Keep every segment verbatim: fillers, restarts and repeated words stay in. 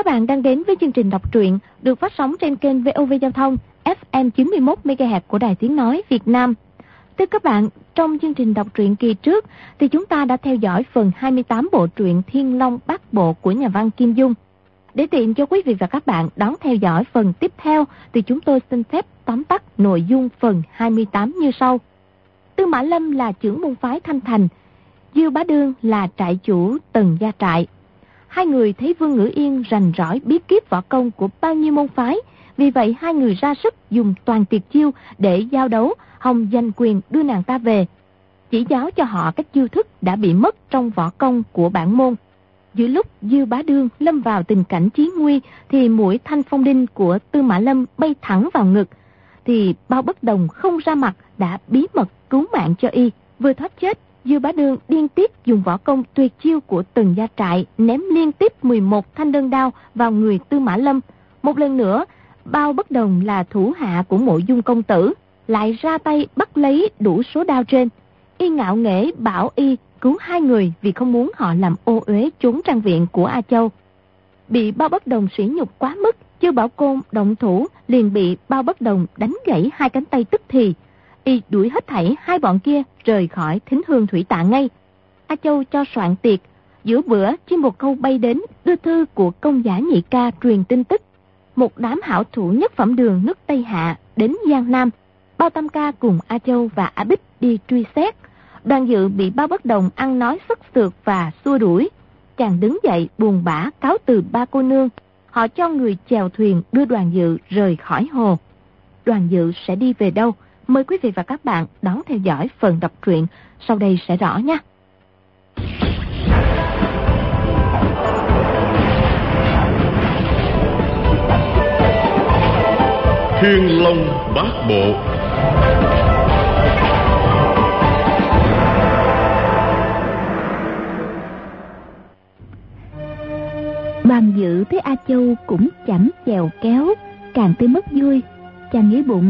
bạn đang đến với chương trình đọc truyện được phát sóng trên kênh vê o vê Giao thông ép em chín mươi mốt mê ga héc của Đài Tiếng Nói Việt Nam. Thưa các bạn, trong chương trình đọc truyện kỳ trước thì chúng ta đã theo dõi phần hai mươi tám bộ truyện Thiên Long Bát Bộ của nhà văn Kim Dung. Để tiện cho quý vị và các bạn đón theo dõi phần tiếp theo thì chúng tôi xin phép tóm tắt nội dung phần hai mươi tám như sau. Tư Mã Lâm là trưởng môn phái Thanh Thành, Diêu Bá Đương là trại chủ Tần Gia Trại. Hai người thấy Vương Ngữ Yên rành rỏi bí kíp võ công của bao nhiêu môn phái, vì vậy hai người ra sức dùng toàn tuyệt chiêu để giao đấu, hòng giành quyền đưa nàng ta về, chỉ giáo cho họ các chiêu thức đã bị mất trong võ công của bản môn. Giữa lúc Diêu Bá Đương lâm vào tình cảnh chí nguy thì mũi thanh phong đinh của Tư Mã Lâm bay thẳng vào ngực, thì Bao Bất Đồng không ra mặt đã bí mật cứu mạng cho y. Vừa thoát chết, Diêu Bá Đương điên tiếp dùng võ công tuyệt chiêu của Tần Gia Trại ném liên tiếp mười một thanh đơn đao vào người Tư Mã Lâm. Một lần nữa, Bao Bất Đồng là thủ hạ của Mộ Dung công tử, lại ra tay bắt lấy đủ số đao trên. Y ngạo nghễ bảo y cứu hai người vì không muốn họ làm ô uế trốn trang viện của A Châu. Bị Bao Bất Đồng sỉ nhục quá mức, Chư Bảo Côn động thủ liền bị Bao Bất Đồng đánh gãy hai cánh tay tức thì. Y đuổi hết thảy hai bọn kia rời khỏi Thính Hương Thủy Tạ ngay. A Châu cho soạn tiệc, giữa bữa chim bồ câu bay đến đưa thư của công giả Nhị Ca truyền tin tức. Một đám hảo thủ nhất phẩm đường nước Tây Hạ đến Giang Nam. Bao Tam Ca cùng A Châu và A Bích đi truy xét. Đoàn Dự bị Bao Bất Đồng ăn nói sức sượt và xua đuổi. Chàng đứng dậy buồn bã cáo từ ba cô nương. Họ cho người chèo thuyền đưa Đoàn Dự rời khỏi hồ. Đoàn Dự sẽ đi về đâu? Mời quý vị và các bạn đón theo dõi phần đọc truyện sau đây sẽ rõ nha. Thiên Long Bát Bộ. Đoàn Dự thấy A Châu cũng chẳng chèo kéo, càng thấy mất vui. Chàng nghĩ bụng,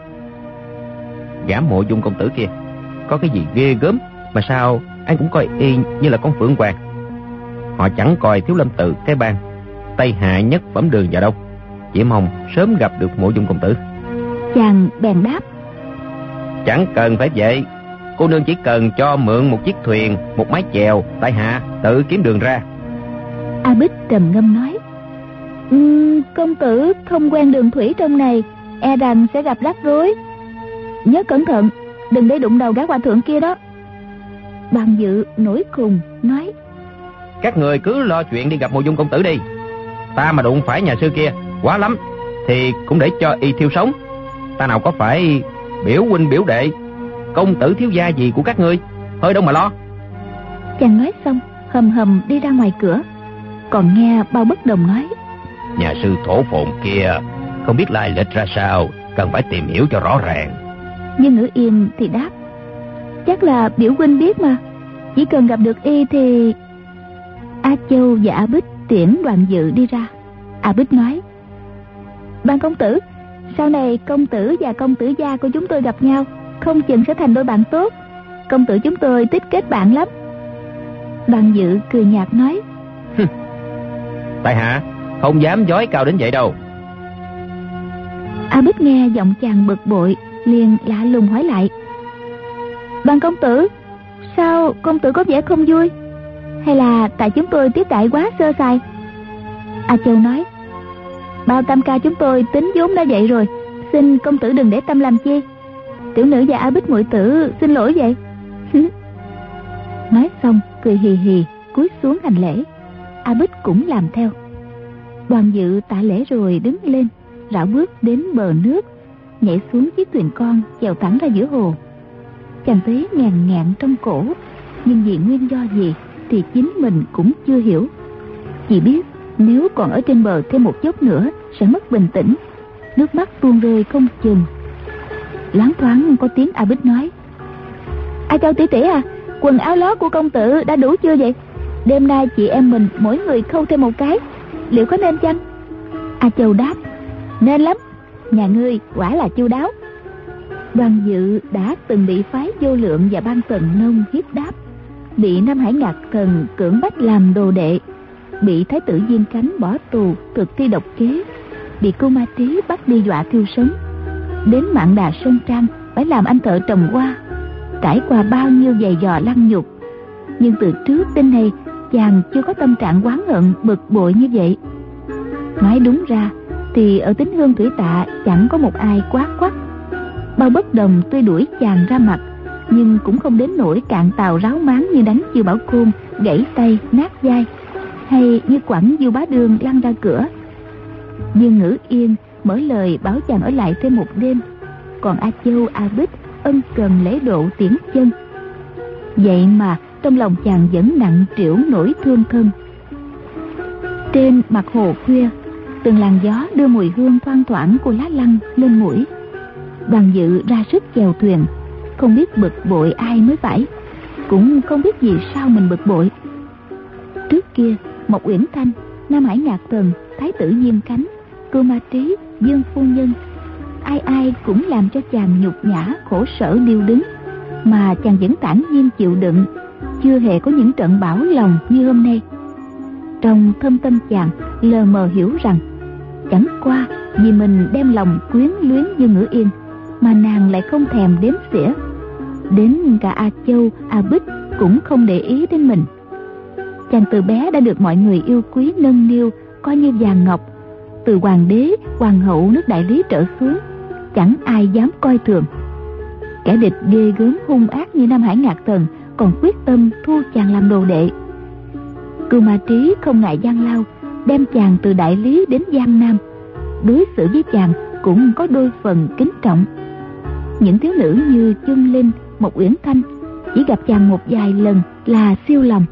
gã Mộ Dung công tử kia có cái gì ghê gớm mà sao anh cũng coi y như là con phượng hoàng. Họ chẳng coi Thiếu Lâm Tự cái bang Tây Hạ nhất phẩm đường vào đâu, chỉ mong sớm gặp được Mộ Dung công tử. Chàng bèn đáp, chẳng cần phải vậy, cô nương chỉ cần cho mượn một chiếc thuyền, một mái chèo, tại hạ tự kiếm đường ra. A Bích trầm ngâm nói, um, công tử không quen đường thủy trong này, e rằng sẽ gặp rắc rối. Nhớ cẩn thận, đừng để đụng đầu gã hòa thượng kia đó. Đoàn Dự nổi khùng nói, các người cứ lo chuyện đi gặp Mộ Dung công tử đi. Ta mà đụng phải nhà sư kia quá lắm thì cũng để cho y thiêu sống. Ta nào có phải biểu huynh biểu đệ, công tử thiếu gia gì của các ngươi, hơi đâu mà lo. Chàng nói xong hầm hầm đi ra ngoài cửa. Còn nghe Bao Bất Đồng nói, nhà sư thổ phồn kia không biết lai lịch ra sao, cần phải tìm hiểu cho rõ ràng. Nhưng Ngữ Yên thì đáp, chắc là biểu huynh biết mà, chỉ cần gặp được y thì... A Châu và A Bích tiễn Đoàn Dự đi ra. A Bích nói, Ban công tử, sau này công tử và công tử gia của chúng tôi gặp nhau, không chừng sẽ thành đôi bạn tốt. Công tử chúng tôi tích kết bạn lắm. Đoàn Dự cười nhạt nói, tại hạ không dám dối cao đến vậy đâu. A Bích nghe giọng chàng bực bội, liền lạ lùng hỏi lại, Ban công tử, sao công tử có vẻ không vui? Hay là tại chúng tôi tiếp đãi quá sơ sài? A Châu nói, Bao Tam Ca chúng tôi tính vốn đã vậy rồi, xin công tử đừng để tâm làm chi. Tiểu nữ và A Bích muội tử xin lỗi vậy. Nói xong cười hì hì cúi xuống hành lễ. A Bích cũng làm theo. Đoàn Dự tạ lễ rồi đứng lên, rảo bước đến bờ nước, nhảy xuống chiếc thuyền con chèo thẳng ra giữa hồ. Chàng thấy ngàn ngạn trong cổ, nhưng vì nguyên do gì thì chính mình cũng chưa hiểu. Chỉ biết nếu còn ở trên bờ thêm một chốc nữa sẽ mất bình tĩnh, nước mắt tuôn rơi không chừng. Loáng thoáng có tiếng A Bích nói, A Châu tỷ tỷ à, quần áo lót của công tử đã đủ chưa vậy? Đêm nay chị em mình mỗi người khâu thêm một cái, liệu có nên chăng? A Châu đáp, nên lắm, nhà ngươi quả là chu đáo. Đoàn Dự đã từng bị phái Vô Lượng và Ban Tần Nông hiếp đáp, bị Nam Hải Ngạc Thần cưỡng bách làm đồ đệ. bị thái tử Diên Khánh bỏ tù thực thi độc kế, bị Cưu Ma Trí bắt đi dọa thiêu sống. Đến Mạn Đà Sơn Trang phải làm anh thợ trồng hoa, trải qua bao nhiêu giày dò lăng nhục. Nhưng từ trước đến nay chàng chưa có tâm trạng oán hận bực bội như vậy. Nói đúng ra thì ở Tín Hương Thủy Tạ chẳng có một ai quát quắt. Bao Bất Đồng tuy đuổi chàng ra mặt, nhưng cũng không đến nỗi cạn tàu ráo máng như đánh Chiêu Bảo Côn gãy tay nát vai, hay như quẳng Du Bá Đường lăn ra cửa. Dương Ngữ Yên mở lời bảo chàng ở lại thêm một đêm, còn A Châu, A Bích ân cần lễ độ tiễn chân. Vậy mà trong lòng chàng vẫn nặng trĩu nỗi thương thân. Trên mặt hồ khuya, từng làn gió đưa mùi hương thoang thoảng của lá lăng lên mũi. Đoàn Dự ra sức chèo thuyền, không biết bực bội ai mới phải, cũng không biết vì sao mình bực bội. Trước kia Mộc Uyển Thanh, Nam Hải Ngạc Thần, Thái tử Diên Khánh, Cưu Ma Trí, Dương phu nhân, ai ai cũng làm cho chàng nhục nhã khổ sở điêu đứng, mà chàng vẫn thản nhiên chịu đựng, chưa hề có những trận bão lòng như hôm nay. Trong thâm tâm chàng lờ mờ hiểu rằng chẳng qua vì mình đem lòng quyến luyến Dương Ngữ Yên mà nàng lại không thèm đếm xỉa. Đến cả A Châu, A Bích cũng không để ý đến mình. Chàng từ bé đã được mọi người yêu quý nâng niu, coi như vàng ngọc. Từ hoàng đế, hoàng hậu nước Đại Lý trở xuống, chẳng ai dám coi thường. Kẻ địch ghê gớm hung ác như Nam Hải Ngạc Thần còn quyết tâm thu chàng làm đồ đệ. Cưu Ma Trí không ngại gian lao, đem chàng từ Đại Lý đến Giang Nam, đối xử với chàng cũng có đôi phần kính trọng. Những thiếu nữ như Chương Linh, Mộc Uyển Thanh chỉ gặp chàng một vài lần là siêu lòng.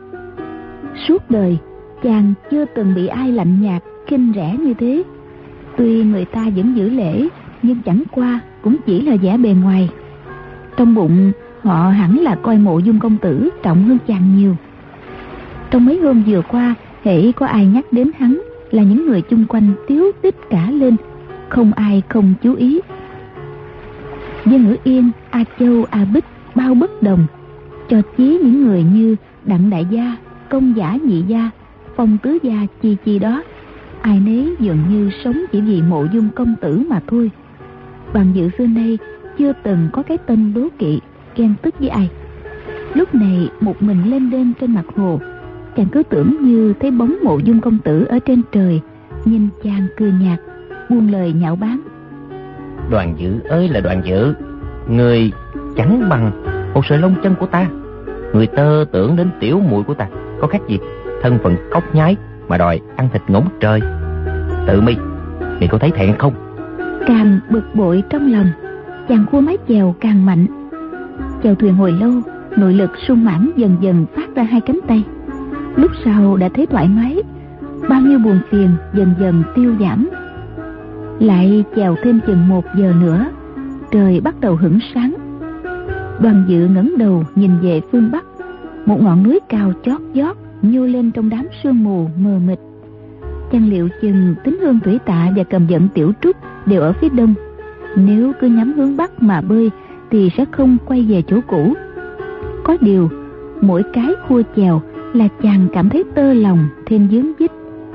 Suốt đời chàng chưa từng bị ai lạnh nhạt khinh rẻ như thế. Tuy người ta vẫn giữ lễ, nhưng chẳng qua cũng chỉ là vẻ bề ngoài. Trong bụng họ hẳn là coi Mộ Dung công tử trọng hơn chàng nhiều. Trong mấy hôm vừa qua, hễ có ai nhắc đến hắn là những người chung quanh tiếu tích cả lên, không ai không chú ý. Dương Ngữ Yên, A Châu, A Bích, Bao Bất Đồng, cho chí những người như Đặng đại gia, Công giả nhị gia, Phong tứ gia chi chi đó, ai nấy dường như sống chỉ vì Mộ Dung công tử mà thôi. Đoàn Dự xưa nay chưa từng có cái tên đố kỵ ghen tức với ai. Lúc này một mình lên đên trên mặt hồ, chàng cứ tưởng như thấy bóng Mộ Dung công tử ở trên trời, nhìn chàng cười nhạt, buông lời nhạo báng. Đoàn Dự ơi là Đoàn Dự, người chẳng bằng một sợi lông chân của ta. Người tơ tưởng đến tiểu muội của ta có khác gì thân phận cóc nhái mà đòi ăn thịt ngỗng trời. Tự mi, mi có thấy thẹn không? Càng bực bội trong lòng, chàng khua mái chèo càng mạnh. Chèo thuyền hồi lâu, nội lực sung mãn dần dần phát ra hai cánh tay. Lúc sau đã thấy thoải mái, bao nhiêu buồn phiền dần dần tiêu giảm. Lại chèo thêm chừng một giờ nữa, trời bắt đầu hửng sáng. Đoàn Dự ngẩng đầu nhìn về phương bắc, một ngọn núi cao chót vót nhô lên trong đám sương mù mờ mịt. Chàng liệu chừng Tín Hương Thủy Tạ và Cầm Vận Tiểu Trúc đều ở phía đông. Nếu cứ nhắm hướng bắc mà bơi thì sẽ không quay về chỗ cũ. Có điều mỗi cái khua chèo là chàng cảm thấy tơ lòng thêm dướng dích.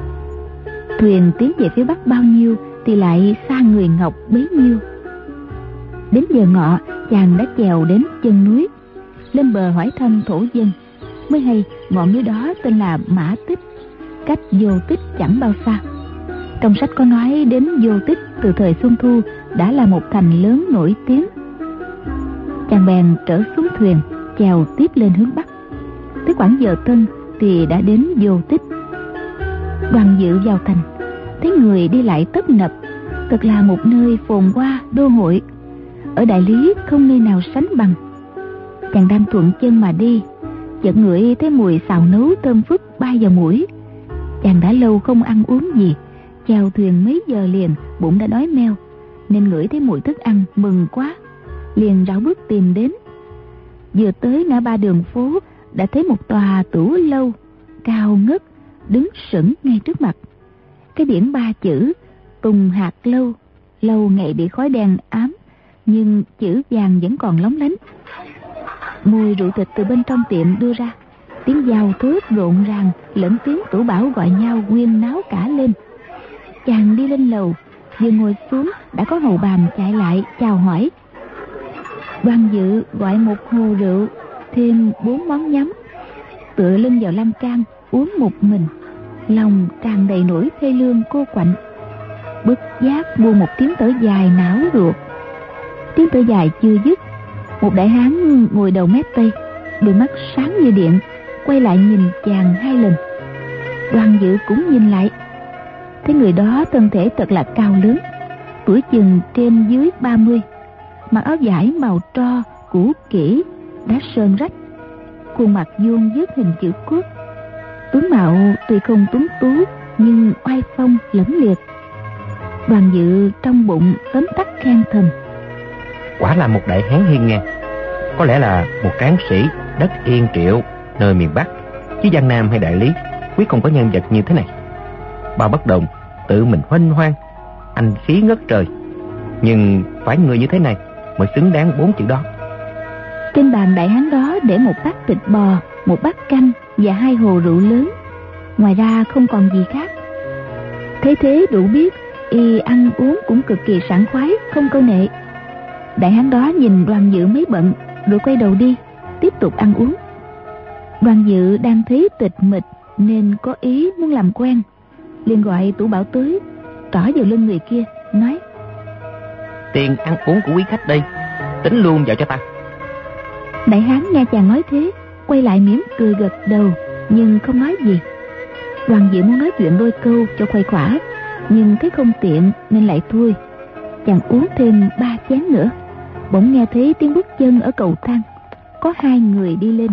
Thuyền tiến về phía bắc bao nhiêu thì lại xa người ngọc bấy nhiêu. Đến giờ ngọ, chàng đã chèo đến chân núi. Lên bờ hỏi thăm thổ dân, mới hay ngọn núi đó tên là Mã Tích, cách Vô Tích chẳng bao xa. Trong sách có nói đến Vô Tích từ thời Xuân Thu đã là một thành lớn nổi tiếng. Chàng bèn trở xuống thuyền, chèo tiếp lên hướng bắc. Tới khoảng giờ tân thì đã đến Vô Tích. Đoàn Dự vào thành, thấy người đi lại tấp nập, thật là một nơi phồn hoa đô hội. Ở Đại Lý không nơi nào sánh bằng. Chàng đang thuận chân mà đi, chợt ngửi thấy mùi xào nấu thơm phức bay vào mũi. Chàng đã lâu không ăn uống gì, chèo thuyền mấy giờ liền bụng đã đói meo, nên ngửi thấy mùi thức ăn mừng quá, liền rảo bước tìm đến. Vừa tới ngã ba đường phố đã thấy một tòa tủ lâu cao ngất đứng sững ngay trước mặt. Cái biển ba chữ Tùng Hạt Lâu. Lâu ngày bị khói đen ám, nhưng chữ vàng vẫn còn lóng lánh. Mùi rượu thịt từ bên trong tiệm đưa ra, Tiếng giao thước rộn ràng lẫn tiếng Tửu Bảo gọi nhau quyên náo cả lên. Chàng đi lên lầu, vừa ngồi xuống đã có hầu bàn chạy lại chào hỏi. Đoàn Dự gọi một hồ rượu, thêm bốn món nhắm, tựa lưng vào lan can uống một mình, lòng tràn đầy nỗi thê lương cô quạnh. Bất giác buông một tiếng thở dài não ruột. Tiếng thở dài chưa dứt, một đại hán ngồi đầu mép tây, đôi mắt sáng như điện, quay lại nhìn chàng hai lần. Đoàn Dự cũng nhìn lại, thấy người đó thân thể thật là cao lớn, tuổi chừng trên dưới ba mươi, mặc áo vải màu tro cũ kỹ đã sơn rách, khuôn mặt vuông vức hình chữ quốc. Tướng mạo tuy không tuấn tú nhưng oai phong lẫm liệt. Đoàn Dự trong bụng tấm tắc khen thầm: quả là một đại hán hiên ngang, có lẽ là một tráng sĩ đất Yên Triệu nơi miền Bắc, chứ Giang Nam hay Đại Lý quyết không có nhân vật như thế này. Bao Bất Đồng tự mình huênh hoang, anh khí ngất trời, nhưng phải người như thế này mới xứng đáng bốn chữ đó. Trên bàn đại hán đó để một bát thịt bò, một bát canh và hai hồ rượu lớn, ngoài ra không còn gì khác. Thế thế đủ biết y ăn uống cũng cực kỳ sảng khoái, không câu nệ. Đại hán đó nhìn Đoàn Dự mấy bận rồi quay đầu đi, tiếp tục ăn uống. Đoàn Dự đang thấy tịch mịch nên có ý muốn làm quen, liền gọi Tửu Bảo tới, trỏ vào lưng người kia nói: tiền ăn uống của quý khách đây, tính luôn vào cho ta. Đại hán nghe chàng nói thế, quay lại mỉm cười gật đầu nhưng không nói gì. Đoàn Dự muốn nói chuyện đôi câu cho khuây khỏa, nhưng thấy không tiện nên lại thôi. Chàng uống thêm ba chén nữa, bỗng nghe thấy tiếng bước chân ở cầu thang. Có hai người đi lên.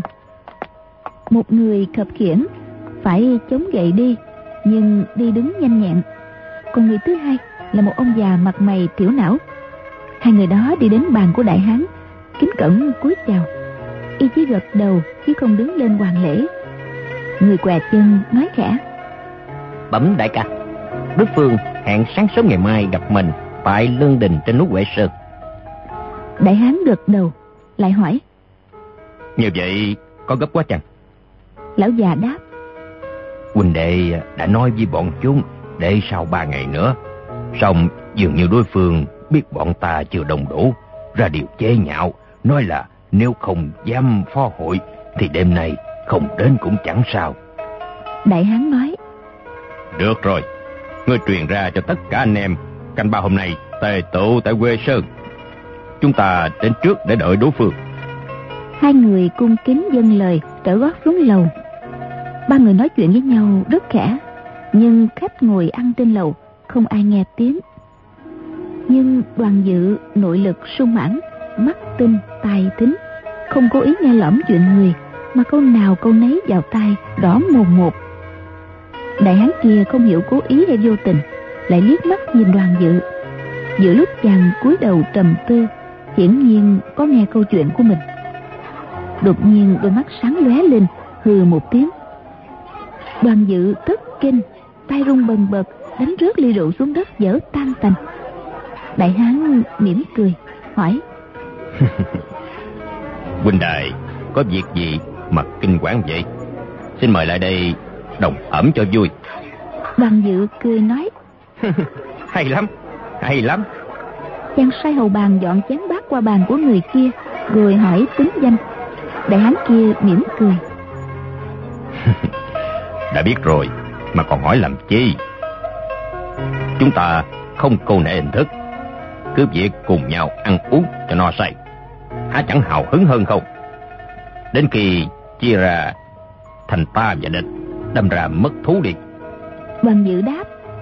Một người khập khiễng, phải chống gậy đi, nhưng đi đứng nhanh nhẹn. Còn người thứ hai là một ông già mặt mày tiểu não. Hai người đó đi đến bàn của đại hán, kính cẩn cúi chào. Y chỉ gật đầu chứ không đứng lên hoàn lễ. Người què chân nói khẽ: Bẩm đại ca, đối phương hẹn sáng sớm ngày mai gặp mình tại lương đình trên núi Huệ Sơn. Đại hán gật đầu, lại hỏi: Như vậy có gấp quá chăng? Lão già đáp: Huynh đệ đã nói với bọn chúng để sau ba ngày nữa, song dường như đối phương biết bọn ta chưa đông đủ, ra điều chế nhạo, nói là nếu không dám phó hội thì đêm nay không đến cũng chẳng sao. Đại hán nói: Được rồi, ngươi truyền ra cho tất cả anh em, canh ba hôm nay tề tụ tại Huệ Sơn. Chúng ta đến trước để đợi đối phương. Hai người cung kính dâng lời, trở gót xuống lầu. Ba người nói chuyện với nhau rất khẽ, nhưng khách ngồi ăn trên lầu không ai nghe tiếng. Nhưng Đoàn Dự nội lực sung mãn, mắt tinh tai thính, không cố ý nghe lỏm chuyện người, mà câu nào câu nấy vào tai rõ mồn một. Đại hán kia không hiểu cố ý hay vô tình, lại liếc mắt nhìn Đoàn Dự. Giữa lúc chàng cúi đầu trầm tư, hiển nhiên có nghe câu chuyện của mình. Đột nhiên đôi mắt sáng lóe lên, hừ một tiếng. Đoàn Dự thất kinh, tay run bần bật, đánh rớt ly rượu xuống đất vỡ tan tành. Đại hán mỉm cười hỏi: Huynh đài có việc gì mà kinh quản vậy? Xin mời lại đây đồng ẩm cho vui. Đoàn Dự cười nói: Hay lắm, hay lắm. Chàng sai hầu bàn dọn chén bát qua bàn của người kia, rồi hỏi tính danh. Đại hán kia mỉm cười: Đã biết rồi mà còn hỏi làm chi? Chúng ta không câu nệ hình thức, cứ việc cùng nhau ăn uống cho no say, há chẳng hào hứng hơn không? Đến khi chia ra thành ta và địch, đâm ra mất thú đi. Đoàn Dự đáp: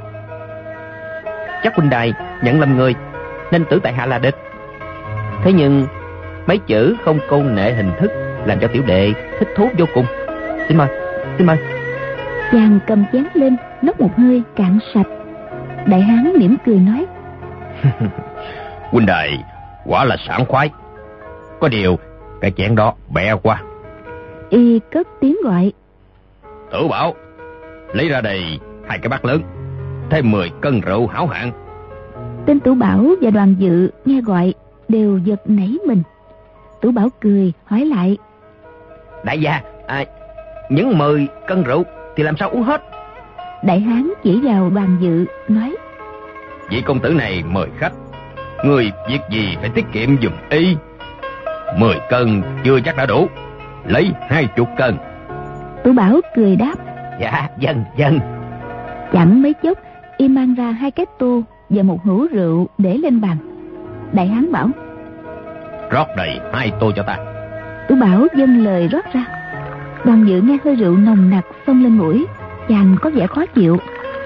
Chắc huynh đài nhận lầm người, nên tưởng tại hạ là địch. Thế nhưng mấy chữ không câu nệ hình thức làm cho tiểu đệ thích thú vô cùng. Xin mời, xin mời. Chàng cầm chén lên, nốc một hơi cạn sạch. Đại hán mỉm cười nói: Huynh đài quả là sảng khoái. Có điều cái chén đó bẹ quá. Y cất tiếng gọi: Tửu Bảo, lấy ra đây hai cái bát lớn, thêm mười cân rượu hảo hạng. Tên Tửu Bảo và Đoàn Dự nghe gọi đều giật nảy mình. Tửu Bảo cười hỏi lại: Đại gia, à, những mười cân rượu thì làm sao uống hết? Đại hán chỉ vào Đoàn Dự nói: Vị công tử này mời khách, người việc gì phải tiết kiệm giùm y. Mười cân chưa chắc đã đủ, lấy hai chục cân. Tú Bảo cười đáp: Dạ dân dân. Chẳng mấy chốc y mang ra hai cái tô và một hũ rượu để lên bàn. Đại hán bảo: Rót đầy hai tô cho ta. Tú Bảo dâng lời rót ra. Đoàn Dự nghe hơi rượu nồng nặc xông lên mũi, chàng có vẻ khó chịu.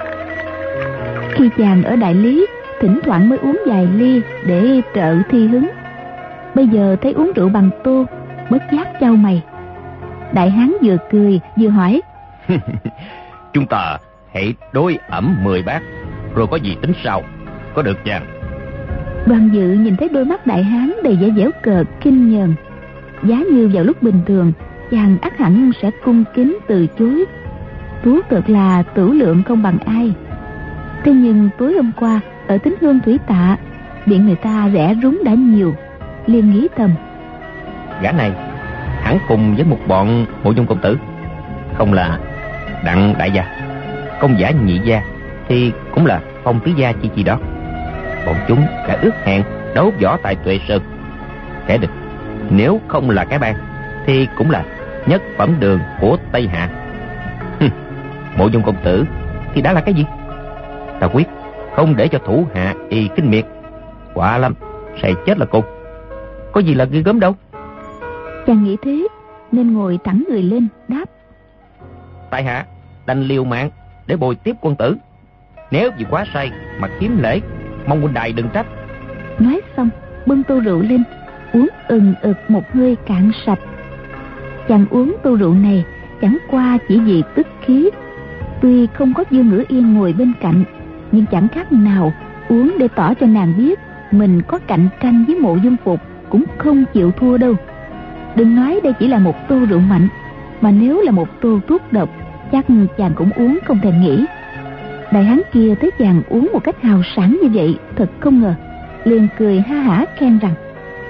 Khi chàng ở Đại Lý, thỉnh thoảng mới uống vài ly để trợ thi hứng. Bây giờ thấy uống rượu bằng tô, bất giác chau mày. Đại hán vừa cười vừa hỏi: Chúng ta hãy đối ẩm mười bát, rồi có gì tính sau, có được chàng? Đoàn Dự nhìn thấy đôi mắt đại hán đầy vẻ giễu cợt kinh nhờn. Giá như vào lúc bình thường, chàng ắt hẳn sẽ cung kính từ chối. Tú thật là tửu lượng không bằng ai. Thế nhưng tối hôm qua ở Tín Hương Thủy Tạ, điện người ta rẻ rúng đã nhiều, liền nghĩ thầm: Gã này hẳn cùng với một bọn Mộ Dung công tử, không là Đặng đại gia, Công giả nhị gia, thì cũng là Phong tứ gia chi chi đó. Bọn chúng đã ước hẹn đấu võ tại Tuệ Sơn. Kẻ địch nếu không là cái bang thì cũng là nhất phẩm đường của Tây Hạ. Hừm, Mộ Dung công tử thì đã là cái gì? Ta quyết không để cho thủ hạ y kinh miệt. Quả lắm sẽ chết là cùng. Có gì là ghê gớm đâu. Chàng nghĩ thế nên ngồi thẳng người lên đáp: Tại hạ đành liều mạng để bồi tiếp quân tử. Nếu vì quá say mà kiếm lễ, mong huynh đài đừng trách. Nói xong bưng tô rượu lên, uống ừng ực một hơi cạn sạch. Chàng uống tô rượu này chẳng qua chỉ vì tức khí. Tuy không có Dương Ngữ Yên ngồi bên cạnh, nhưng chẳng khác nào uống để tỏ cho nàng biết mình có cạnh tranh với Mộ Dung Phục cũng không chịu thua đâu. Đừng nói đây chỉ là một tô rượu mạnh, mà nếu là một tô thuốc độc, chắc chàng cũng uống không thèm nghĩ. Đại hán kia thấy chàng uống một cách hào sảng như vậy, thật không ngờ, liền cười ha hả khen rằng: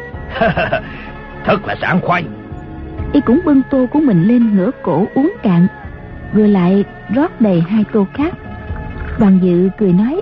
Thật là sảng khoái. Y cũng bưng tô của mình lên ngửa cổ uống cạn, rồi lại rót đầy hai tô khác. Đoàn Dự cười nói: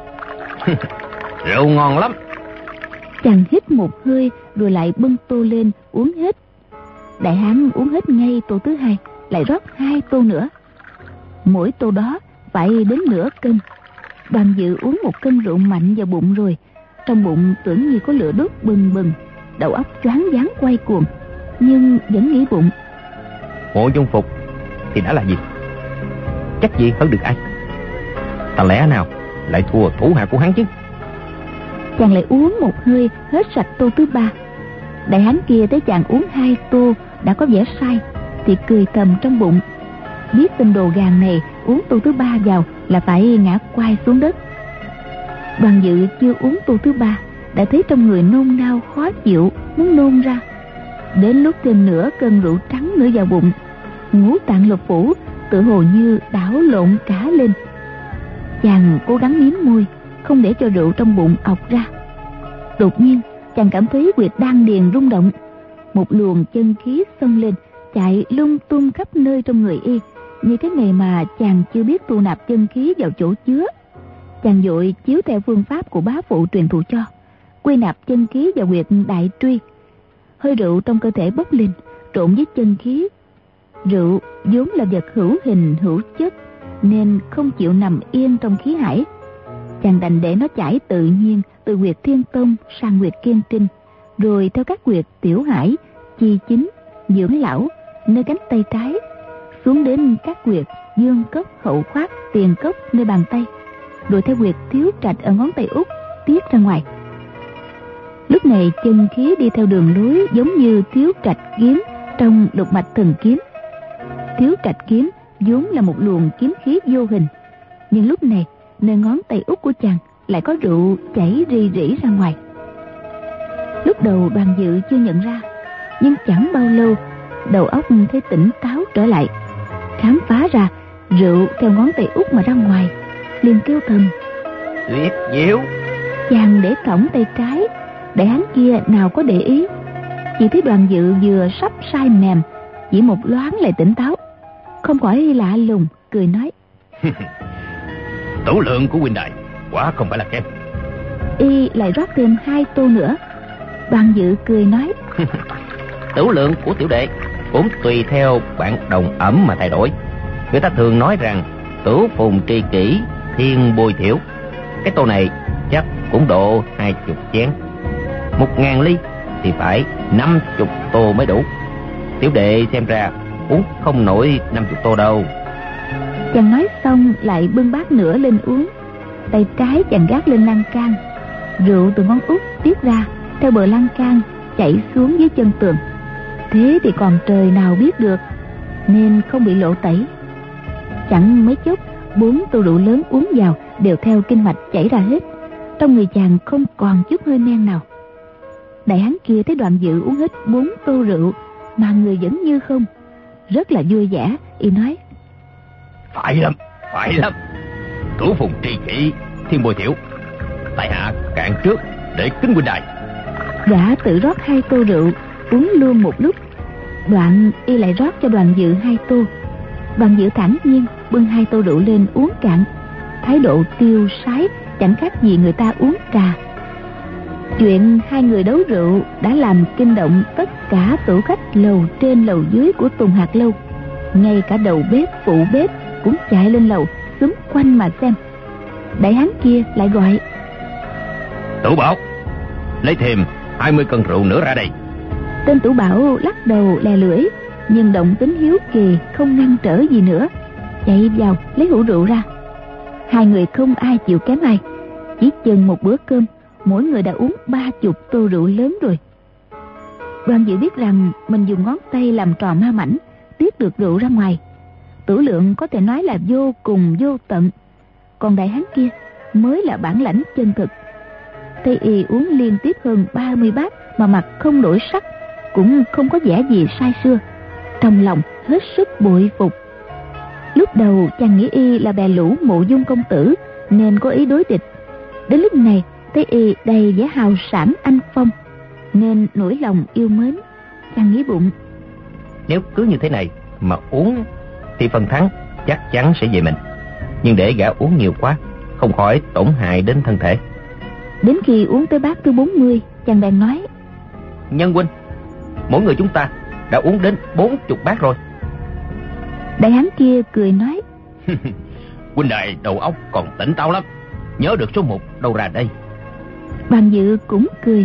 Rượu ngon lắm. Chàng hít một hơi rồi lại bưng tô lên uống hết. Đại hán uống hết ngay tô thứ hai, lại rót hai tô nữa. Mỗi tô đó phải đến nửa cân. Đoàn Dự uống một cân rượu mạnh vào bụng rồi, trong bụng tưởng như có lửa đốt bừng bừng, đầu óc choáng váng quay cuồng, nhưng vẫn nghĩ bụng: Mộ Dung Phục thì đã là gì? Chắc gì hơn được ai? Ta lẽ nào lại thua thủ hạ của hắn chứ? Chàng lại uống một hơi hết sạch tô thứ ba. Đại hán kia thấy chàng uống hai tô đã có vẻ sai, thì cười thầm trong bụng, biết tên đồ gàn này uống tô thứ ba vào là phải ngã quay xuống đất. Đoàn Dự chưa uống tô thứ ba đã thấy trong người nôn nao khó chịu, muốn nôn ra. Đến lúc thêm nửa cân rượu trắng nữa vào bụng, ngũ tạng lục phủ tự hồ như đảo lộn cả lên. Chàng cố gắng miếm môi, không để cho rượu trong bụng ọc ra. Đột nhiên chàng cảm thấy huyệt đan điền rung động, một luồng chân khí xông lên, chạy lung tung khắp nơi trong người y, như cái ngày mà chàng chưa biết thu nạp chân khí vào chỗ chứa. Chàng vội chiếu theo phương pháp của bá phụ truyền thụ cho, quy nạp chân khí vào huyệt đại truy. Hơi rượu trong cơ thể bốc lên, trộn với chân khí. Rượu vốn là vật hữu hình hữu chất, nên không chịu nằm yên trong khí hải. Chàng đành để nó chảy tự nhiên từ huyệt Thiên Tông sang huyệt Kiên Trinh, rồi theo các huyệt Tiểu Hải, Chi Chính, Dưỡng Lão nơi cánh tay trái, xuống đến các huyệt Dương Cốc, Hậu Khoát, Tiền Cốc nơi bàn tay, rồi theo huyệt Thiếu Trạch ở ngón tay út tiếp ra ngoài. Lúc này chân khí đi theo đường lối giống như Thiếu Trạch kiếm trong Lục Mạch Thần Kiếm. Thiếu Trạch kiếm vốn là một luồng kiếm khí vô hình, nhưng lúc này nơi ngón tay út của chàng lại có rượu chảy rì rỉ ra ngoài. Lúc đầu Đoàn Dự chưa nhận ra, nhưng chẳng bao lâu đầu óc thấy tỉnh táo trở lại, khám phá ra rượu theo ngón tay út mà ra ngoài, liền kêu thầm: Tuyệt diệu. Chàng để thõng tay trái. Đại hán kia nào có để ý, chỉ thấy Đoàn Dự vừa sắp sai mềm, chỉ một loáng lại tỉnh táo, không khỏi lạ lùng, cười nói: Tửu lượng của huynh đài quả không phải là kém. Y lại rót thêm hai tô nữa. Đoàn Dự cười nói: Tửu lượng của tiểu đệ cũng tùy theo bạn đồng ẩm mà thay đổi. Người ta thường nói rằng tửu phùng tri kỷ, thiên bôi thiểu. Cái tô này chắc cũng độ hai chục chén. Một ngàn ly thì phải năm chục tô mới đủ. Tiểu đệ xem ra uống không nổi năm chục tô đâu. Chàng nói xong lại bưng bát nữa lên uống. Tay trái chàng gác lên lan can, rượu từ ngón út tiết ra theo bờ lan can chảy xuống dưới chân tường. Thế thì còn trời nào biết được, nên không bị lộ tẩy. Chẳng mấy chốc, bốn tô rượu lớn uống vào đều theo kinh mạch chảy ra hết. Trong người chàng không còn chút hơi men nào. Đại hán kia thấy Đoàn Dự uống hết bốn tô rượu mà người vẫn như không, rất là vui vẻ. Y nói: Phải lắm, phải lắm. Tửu phùng tri kỷ, thiên bôi thiểu. Tại hạ cạn trước để kính huynh đài. Gã tự rót hai tô rượu uống luôn một lúc. Đoạn y lại rót cho Đoàn Dự hai tô. Đoàn Dự thản nhiên bưng hai tô rượu lên uống cạn, thái độ tiêu sái chẳng khác gì người ta uống trà. Chuyện hai người đấu rượu đã làm kinh động tất cả tủ khách lầu trên lầu dưới của Tùng Hạt Lâu. Ngay cả đầu bếp phụ bếp cũng chạy lên lầu xúm quanh mà xem. Đại hán kia lại gọi: Tửu Bảo, lấy thêm hai mươi cân rượu nữa ra đây. Tên Tửu Bảo lắc đầu lè lưỡi, nhưng động tính hiếu kỳ không ngăn trở gì nữa, chạy vào lấy hũ rượu ra. Hai người không ai chịu kém ai. Chỉ chừng một bữa cơm, mỗi người đã uống ba chục tô rượu lớn rồi. Đoàn Dự biết rằng mình dùng ngón tay làm trò ma mảnh, tiết được rượu ra ngoài. Tửu lượng có thể nói là vô cùng vô tận, còn đại hán kia mới là bản lãnh chân thực. Tây y uống liên tiếp hơn ba mươi bát mà mặt không đổi sắc, cũng không có vẻ gì sai xưa. Trong lòng hết sức bội phục. Lúc đầu chàng nghĩ y là bè lũ Mộ Dung công tử nên có ý đối địch. Đến lúc này Tây y đầy vẻ hào sảng anh phong nên nổi lòng yêu mến. Chàng nghĩ bụng: Nếu cứ như thế này mà uống thì phần thắng chắc chắn sẽ về mình. Nhưng để gã uống nhiều quá, không khỏi tổn hại đến thân thể. Đến khi uống tới bát thứ bốn mươi, chàng bèn nói: Nhân huynh, mỗi người chúng ta đã uống đến bốn chục bát rồi. Đại hán kia cười nói: Huynh đài đầu óc còn tỉnh táo lắm, nhớ được số một đâu ra đây. Đoàn Dự cũng cười: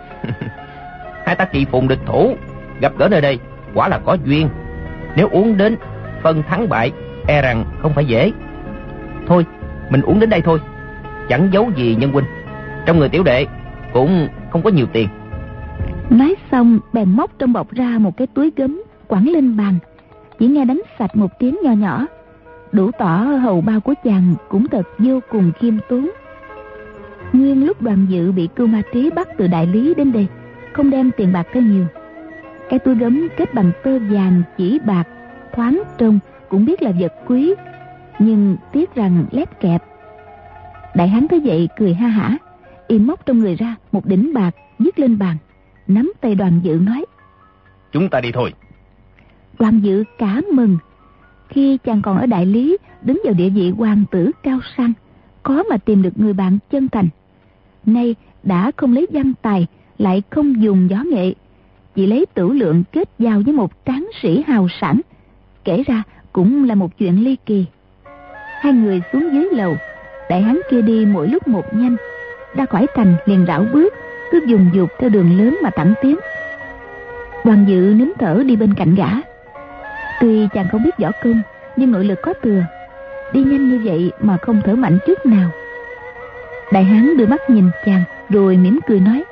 Hai ta kỳ phùng địch thủ, gặp gỡ nơi đây quả là có duyên. Nếu uống đến phân thắng bại, e rằng không phải dễ. Thôi, mình uống đến đây thôi, chẳng giấu gì nhân huynh. Trong người tiểu đệ cũng không có nhiều tiền. Nói xong bèn móc trong bọc ra một cái túi gấm quẳng lên bàn. Chỉ nghe đánh sạch một tiếng nho nhỏ, đủ tỏ hầu bao của chàng cũng thật vô cùng khiêm tốn. Nguyên lúc Đoàn Dự bị Cưu Ma Trí bắt từ Đại Lý đến đây, không đem tiền bạc theo nhiều. Cái túi gấm kết bằng tơ vàng chỉ bạc, thoáng trông cũng biết là vật quý, nhưng tiếc rằng lép kẹp. Đại hán thấy vậy cười ha hả, y móc trong người ra một đỉnh bạc dứt lên bàn, nắm tay Đoàn Dự nói: Chúng ta đi thôi. Đoàn Dự cả mừng. Khi chàng còn ở Đại Lý, đứng vào địa vị hoàng tử cao sang, có mà tìm được người bạn chân thành. Nay đã không lấy văn tài, lại không dùng võ nghệ, chỉ lấy tửu lượng kết giao với một tráng sĩ hào sảng, kể ra cũng là một chuyện ly kỳ. Hai người xuống dưới lầu. Đại hán kia đi mỗi lúc một nhanh, ra khỏi thành liền rảo bước, cứ dùng dục theo đường lớn mà thẳng tiến. Đoàn Dự nín thở đi bên cạnh gã. Tuy chàng không biết võ công, nhưng nội lực có thừa, đi nhanh như vậy mà không thở mạnh chút nào. Đại hán đưa mắt nhìn chàng rồi mỉm cười nói: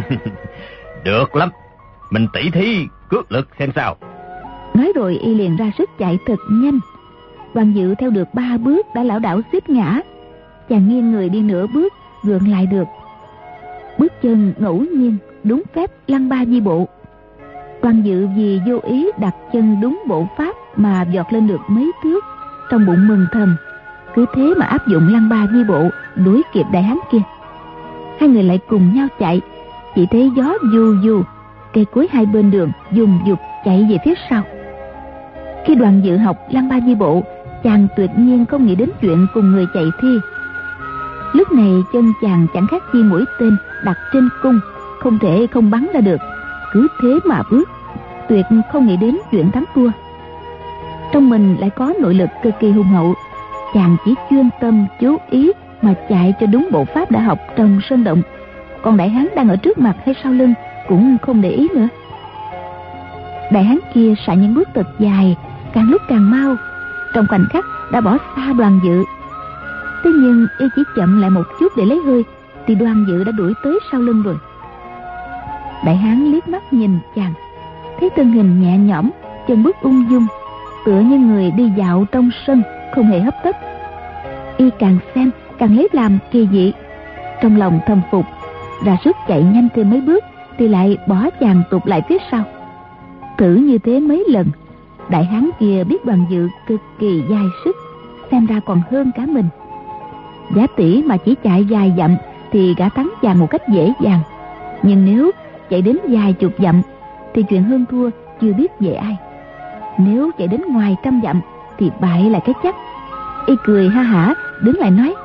Được lắm, mình tỉ thí cước lực xem sao. Nói rồi y liền ra sức chạy thật nhanh. Đoàn Dự theo được ba bước đã lảo đảo suýt ngã. Chàng nghiêng người đi nửa bước gượng lại được, bước chân ngẫu nhiên đúng phép lăn ba di bộ. Đoàn Dự vì vô ý đặt chân đúng bộ pháp mà vọt lên được mấy thước, trong bụng mừng thầm, cứ thế mà áp dụng lăn ba di bộ đuổi kịp đại hán kia. Hai người lại cùng nhau chạy, chỉ thấy gió du du, cây cối hai bên đường dùng dục chạy về phía sau. Khi Đoàn Dự học lăng ba di bộ, chàng tuyệt nhiên không nghĩ đến chuyện cùng người chạy thi. Lúc này chân chàng chẳng khác chi mũi tên đặt trên cung, không thể không bắn ra được, cứ thế mà bước, tuyệt không nghĩ đến chuyện thắng thua. Trong mình lại có nội lực cực kỳ hùng hậu, chàng chỉ chuyên tâm chú ý mà chạy cho đúng bộ pháp đã học trong sơn động. Còn đại hán đang ở trước mặt hay sau lưng cũng không để ý nữa. Đại hán kia xả những bước thật dài, càng lúc càng mau, trong khoảnh khắc đã bỏ xa Đoàn Dự. Thế nhưng y chỉ chậm lại một chút để lấy hơi, thì Đoàn Dự đã đuổi tới sau lưng rồi. Đại hán liếc mắt nhìn chàng, thấy thân hình nhẹ nhõm, chân bước ung dung, tựa như người đi dạo trong sân, không hề hấp tấp. Y càng xem càng lấy làm kỳ dị, trong lòng thầm phục, ra sức chạy nhanh thêm mấy bước thì lại bỏ chàng tụt lại phía sau. Thử như thế mấy lần, đại hán kia biết Đoàn Dự cực kỳ dai sức, xem ra còn hơn cả mình. Giả tỷ mà chỉ chạy vài dặm thì gã thắng chàng một cách dễ dàng, nhưng nếu chạy đến vài chục dặm thì chuyện hơn thua chưa biết về ai. Nếu chạy đến ngoài trăm dặm thì bại là cái chắc. Y cười ha hả đứng lại nói: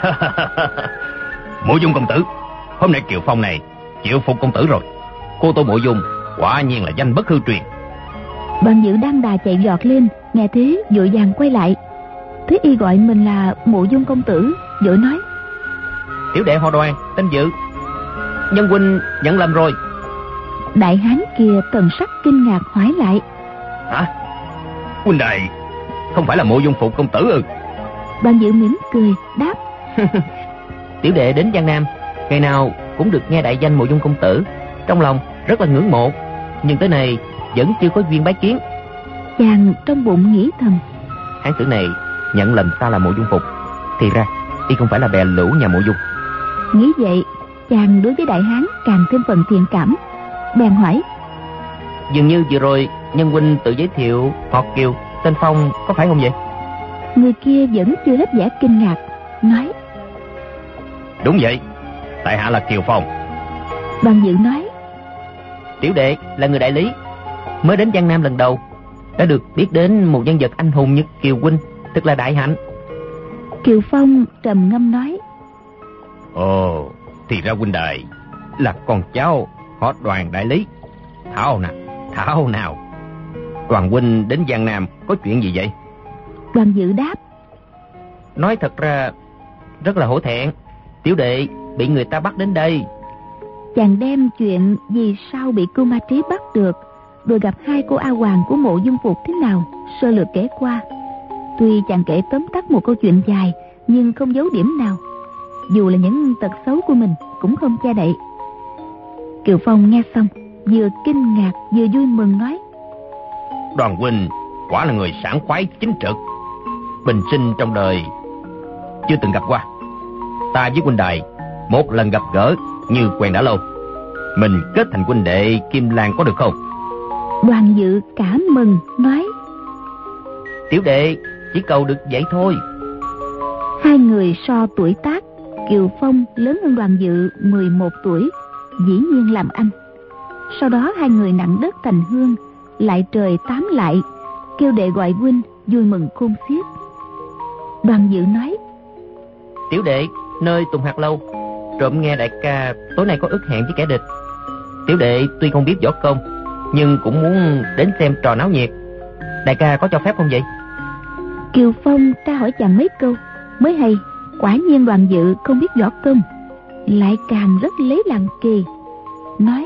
Mộ Dung công tử, hôm nay Kiều Phong này chịu phục công tử rồi. Cô Tô Mộ Dung quả nhiên là danh bất hư truyền. Đoàn Dự đang đà chạy giọt lên, nghe thế vội vàng quay lại, thấy y gọi mình là Mộ Dung công tử, vội nói: Tiểu đệ họ Đoàn, tên Dự, nhân huynh nhận lầm rồi. Đại hán kia thần sắc kinh ngạc hỏi lại: Hả? Huynh đài không phải là Mộ Dung phục công tử ư? Đoàn Dự mỉm cười đáp: Tiểu đệ đến Giang Nam, ngày nào cũng được nghe đại danh Mộ Dung công tử, trong lòng rất là ngưỡng mộ, nhưng tới này vẫn chưa có duyên bái kiến. Chàng trong bụng nghĩ thầm: Hán tử này nhận lầm ta là Mộ Dung phục, thì ra y không phải là bè lũ nhà Mộ Dung. Nghĩ vậy, chàng đối với đại hán càng thêm phần thiện cảm, bèn hỏi: Dường như vừa rồi nhân huynh tự giới thiệu họ Kiều, tên Phong, có phải không vậy? Người kia vẫn chưa hết vẻ kinh ngạc, nói: Đúng vậy, tại hạ là Kiều Phong. Đoàn Dự nói: Tiểu đệ là người đại lý, mới đến Giang Nam lần đầu, đã được biết đến một nhân vật anh hùng như Kiều huynh, thật là đại hạnh. Kiều Phong trầm ngâm nói: Ồ, thì ra huynh đài là con cháu họ Đoàn đại lý. Thảo nào, thảo nào. Đoàn huynh đến Giang Nam có chuyện gì vậy? Đoàn Dự đáp: Nói thật ra rất là hổ thẹn, tiểu đệ bị người ta bắt đến đây. Chàng đem chuyện vì sao bị Cưu Ma Trí bắt được, rồi gặp hai cô A Hoàng của Mộ Dung phục thế nào sơ lược kể qua. Tuy chàng kể tóm tắt một câu chuyện dài, nhưng không giấu điểm nào, dù là những tật xấu của mình cũng không che đậy. Kiều Phong nghe xong vừa kinh ngạc vừa vui mừng nói: Đoàn huynh quả là người sảng khoái chính trực, bình sinh trong đời chưa từng gặp qua. Ta với huynh đài một lần gặp gỡ như quen đã lâu, mình kết thành huynh đệ Kim Lan có được không? Đoàn Dự cảm mừng nói: Tiểu đệ chỉ cầu được vậy thôi. Hai người so tuổi tác, Kiều Phong lớn hơn Đoàn Dự mười một tuổi, dĩ nhiên làm anh. Sau đó hai người nặng đất thành hương, lại trời tám lại, kêu đệ gọi huynh, vui mừng khôn xiết. Đoàn Dự nói: Tiểu đệ nơi Tùng Hạt Lâu trộm nghe đại ca tối nay có ước hẹn với kẻ địch. Tiểu đệ tuy không biết võ công, nhưng cũng muốn đến xem trò náo nhiệt. Đại ca có cho phép không vậy? Kiều Phong tra hỏi chàng mấy câu mới hay, quả nhiên Đoàn Dự không biết võ công, lại càng rất lấy làm kỳ, nói: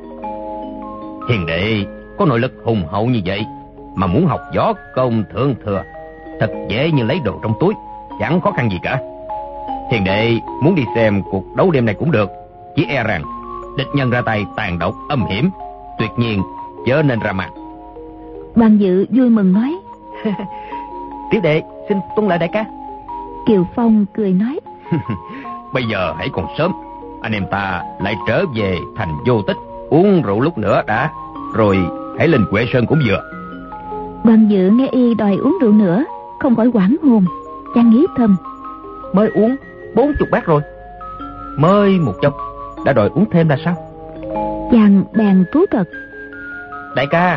Hiền đệ có nội lực hùng hậu như vậy mà muốn học võ công thượng thừa, thật dễ như lấy đồ trong túi, chẳng khó khăn gì cả. Hiền đệ muốn đi xem cuộc đấu đêm này cũng được, chỉ e rằng địch nhân ra tay tàn độc âm hiểm, tuyệt nhiên chớ nên ra mặt. Đoàn Dự vui mừng nói: Tiểu đệ xin tuân lệnh đại ca. Kiều Phong cười nói: Bây giờ hãy còn sớm, anh em ta lại trở về thành Vô Tích, uống rượu lúc nữa đã, rồi hãy lên Quệ Sơn cũng vừa. Đoàn Dự nghe y đòi uống rượu nữa, không khỏi hoảng hồn, chàng nghĩ thầm: Mới uống bốn chục bát rồi, mới một chốc đã đòi uống thêm là sao? Chàng bèn thú thật: Đại ca,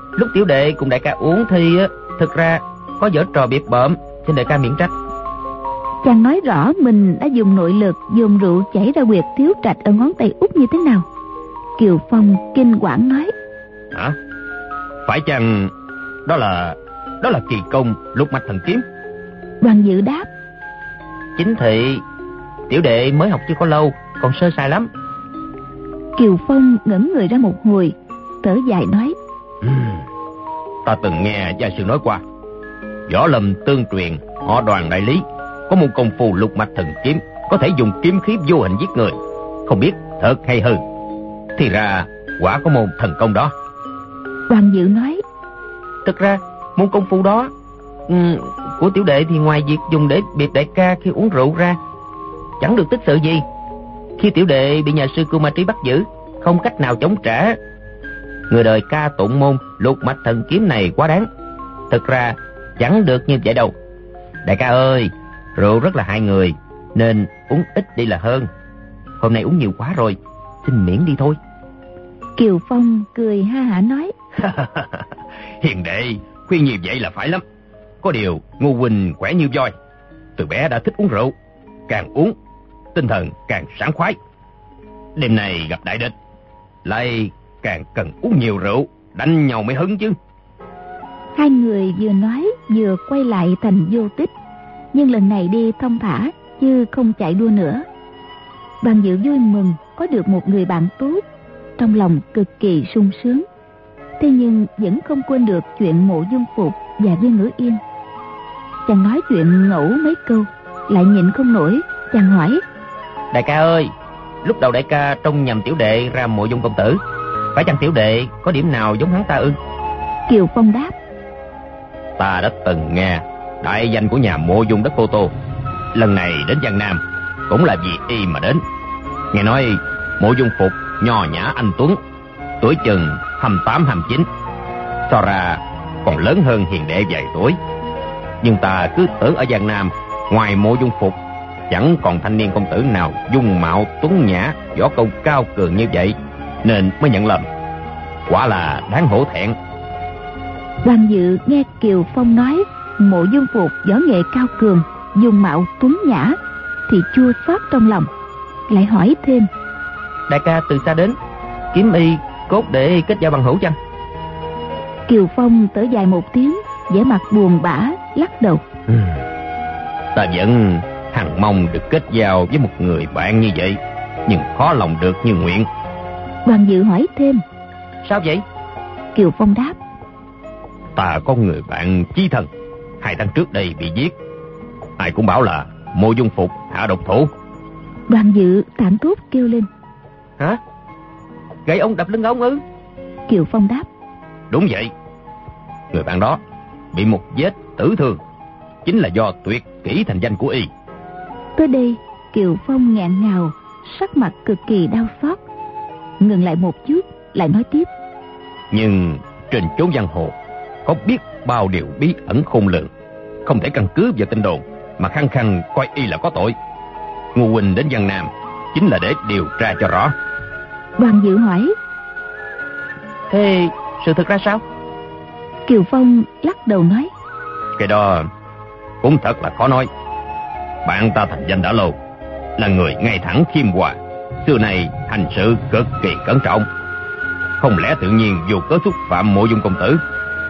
Lúc tiểu đệ cùng đại ca uống thì thực ra có giở trò biệt bợm, xin đại ca miễn trách. Chàng nói rõ mình đã dùng nội lực dùng rượu chảy ra huyệt thiếu trạch ở ngón tay út như thế nào. Kiều Phong kinh quản nói: Hả? Phải chăng đó là đó là kỳ công lục mạch thần kiếm? Đoàn Dự đáp: Chính thị, tiểu đệ mới học chưa có lâu, còn sơ sài lắm. Kiều Phong ngẩng người ra một hồi, thở dài nói: uhm, Ta từng nghe gia sư nói qua, võ lâm tương truyền họ Đoàn đại lý có môn công phu lục mạch thần kiếm, có thể dùng kiếm khí vô hình giết người, không biết thật hay hư. Thì ra quả có môn thần công đó. Đoàn Dự nói: Thực ra môn công phu đó um, của tiểu đệ thì ngoài việc dùng để biệt đại ca khi uống rượu ra, chẳng được tích sự gì. Khi tiểu đệ bị nhà sư Cưu Ma Trí bắt giữ, không cách nào chống trả, người đời ca tụng môn lục mạch thần kiếm này quá đáng. Thực ra chẳng được như vậy đâu. Đại ca ơi, rượu rất là hại người, nên uống ít đi là hơn. Hôm nay uống nhiều quá rồi, xin miễn đi thôi. Kiều Phong cười ha hả nói: Hiền đệ khuyên như vậy là phải lắm. Có điều Ngô huynh khỏe như voi, từ bé đã thích uống rượu, càng uống tinh thần càng sảng khoái. Đêm nay gặp đại địch, lại càng cần uống nhiều rượu, đánh nhau mới hứng chứ. Hai người vừa nói vừa quay lại thành vô tích, nhưng lần này đi thong thả chứ không chạy đua nữa. Đoàn Dự vui mừng có được một người bạn tốt, trong lòng cực kỳ sung sướng. Thế nhưng vẫn không quên được chuyện Mộ Dung Phục và Viên Ngữ Yên. Chàng nói chuyện ngẫu mấy câu, lại nhịn không nổi, chàng hỏi: Đại ca ơi, lúc đầu đại ca trông nhầm tiểu đệ ra Mộ Dung công tử, phải chăng tiểu đệ có điểm nào giống hắn ta ư? Kiều Phong đáp: Ta đã từng nghe đại danh của nhà Mộ Dung đất Cô Tô, lần này đến Giang Nam cũng là vì y mà đến. Nghe nói Mộ Dung Phục nho nhã anh tuấn, tuổi chừng hai mươi tám hai mươi chín, so ra còn lớn hơn hiền đệ vài tuổi. Nhưng ta cứ tưởng ở Giang Nam ngoài Mộ Dung Phục chẳng còn thanh niên công tử nào dung mạo tuấn nhã, võ công cao cường như vậy, nên mới nhận lầm. Quả là đáng hổ thẹn. Đoàn Dự nghe Kiều Phong nói Mộ Dung Phục võ nghệ cao cường, dung mạo tuấn nhã thì chua xót trong lòng, lại hỏi thêm: Đại ca từ xa đến, kiếm y cốt để kết giao bằng hữu chăng? Kiều Phong thở dài một tiếng, vẻ mặt buồn bã lắc đầu: ừ, Ta vẫn hằng mong được kết giao với một người bạn như vậy, nhưng khó lòng được như nguyện. Đoàn Dự hỏi thêm: Sao vậy? Kiều Phong đáp: Ta có người bạn chí thân, hai tháng trước đây bị giết, ai cũng bảo là Mộ Dung Phục hạ độc thủ. Đoàn Dự thảng thốt kêu lên: Hả? Gậy ông đập lưng ông ư? Kiều Phong đáp: Đúng vậy. Người bạn đó bị một vết tử thương, chính là do tuyệt kỹ thành danh của y. Tới đây Kiều Phong nghẹn ngào, sắc mặt cực kỳ đau xót. Ngừng lại một chút, lại nói tiếp: Nhưng trên chốn giang hồ có biết bao điều bí ẩn khôn lường, không thể căn cứ vào tin đồn mà khăng khăng coi y là có tội. Ngô huynh đến Giang Nam chính là để điều tra cho rõ. Đoàn Dự hỏi: Thế sự thực ra sao? Kiều Phong lắc đầu nói: Cái đó cũng thật là khó nói. Bạn ta thành danh đã lâu, là người ngay thẳng khiêm hòa, xưa này hành sự cực kỳ cẩn trọng, không lẽ tự nhiên vô cớ xúc phạm Mộ Dung công tử.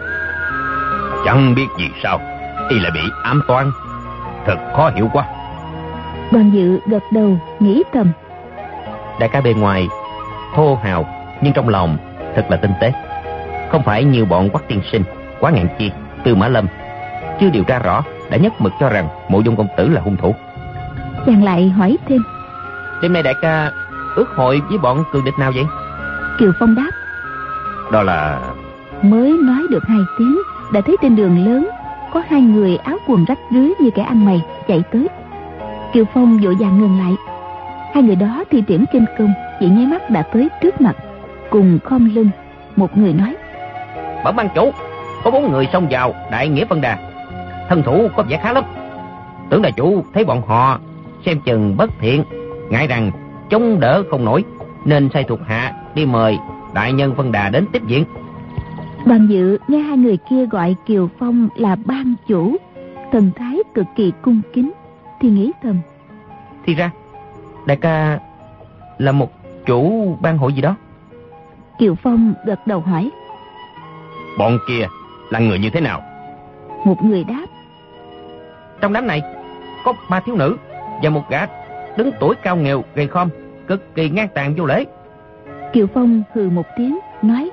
Chẳng biết vì sao y lại bị ám toán, thật khó hiểu quá. Đoàn Dự gật đầu nghĩ thầm: Đại ca bề ngoài thô hào, nhưng trong lòng thật là tinh tế, không phải như bọn Quách tiên sinh, Quá Ngạn Chi, Tư Mã Lâm chưa điều tra rõ đã nhất mực cho rằng Mộ Dung công tử là hung thủ. Chàng lại hỏi thêm: Đêm nay đại ca ước hội với bọn cường địch nào vậy? Kiều Phong đáp: Đó là... Mới nói được hai tiếng đã thấy trên đường lớn có hai người áo quần rách rưới như kẻ ăn mày chạy tới. Kiều Phong vội vàng ngừng lại. Hai người đó thi triển kinh công, chỉ nháy mắt đã tới trước mặt, cùng khom lưng. Một người nói: Bẩm ban chủ, có bốn người xông vào Đại Nghĩa Phân Đà, thân thủ có vẻ khá lắm. Tưởng đại chủ thấy bọn họ xem chừng bất thiện, ngại rằng chống đỡ không nổi, nên sai thuộc hạ đi mời đại nhân Phân Đà đến tiếp viện. Đoàn Dự nghe hai người kia gọi Kiều Phong là ban chủ, thần thái cực kỳ cung kính, thì nghĩ thầm: thì ra đại ca là một chủ ban hội gì đó. Kiều Phong gật đầu hỏi: Bọn kia là người như thế nào? Một người đáp: Trong đám này có ba thiếu nữ và một gã đứng tuổi cao nghèo gầy khom, cực kỳ ngang tàn vô lễ. Kiều Phong hừ một tiếng nói: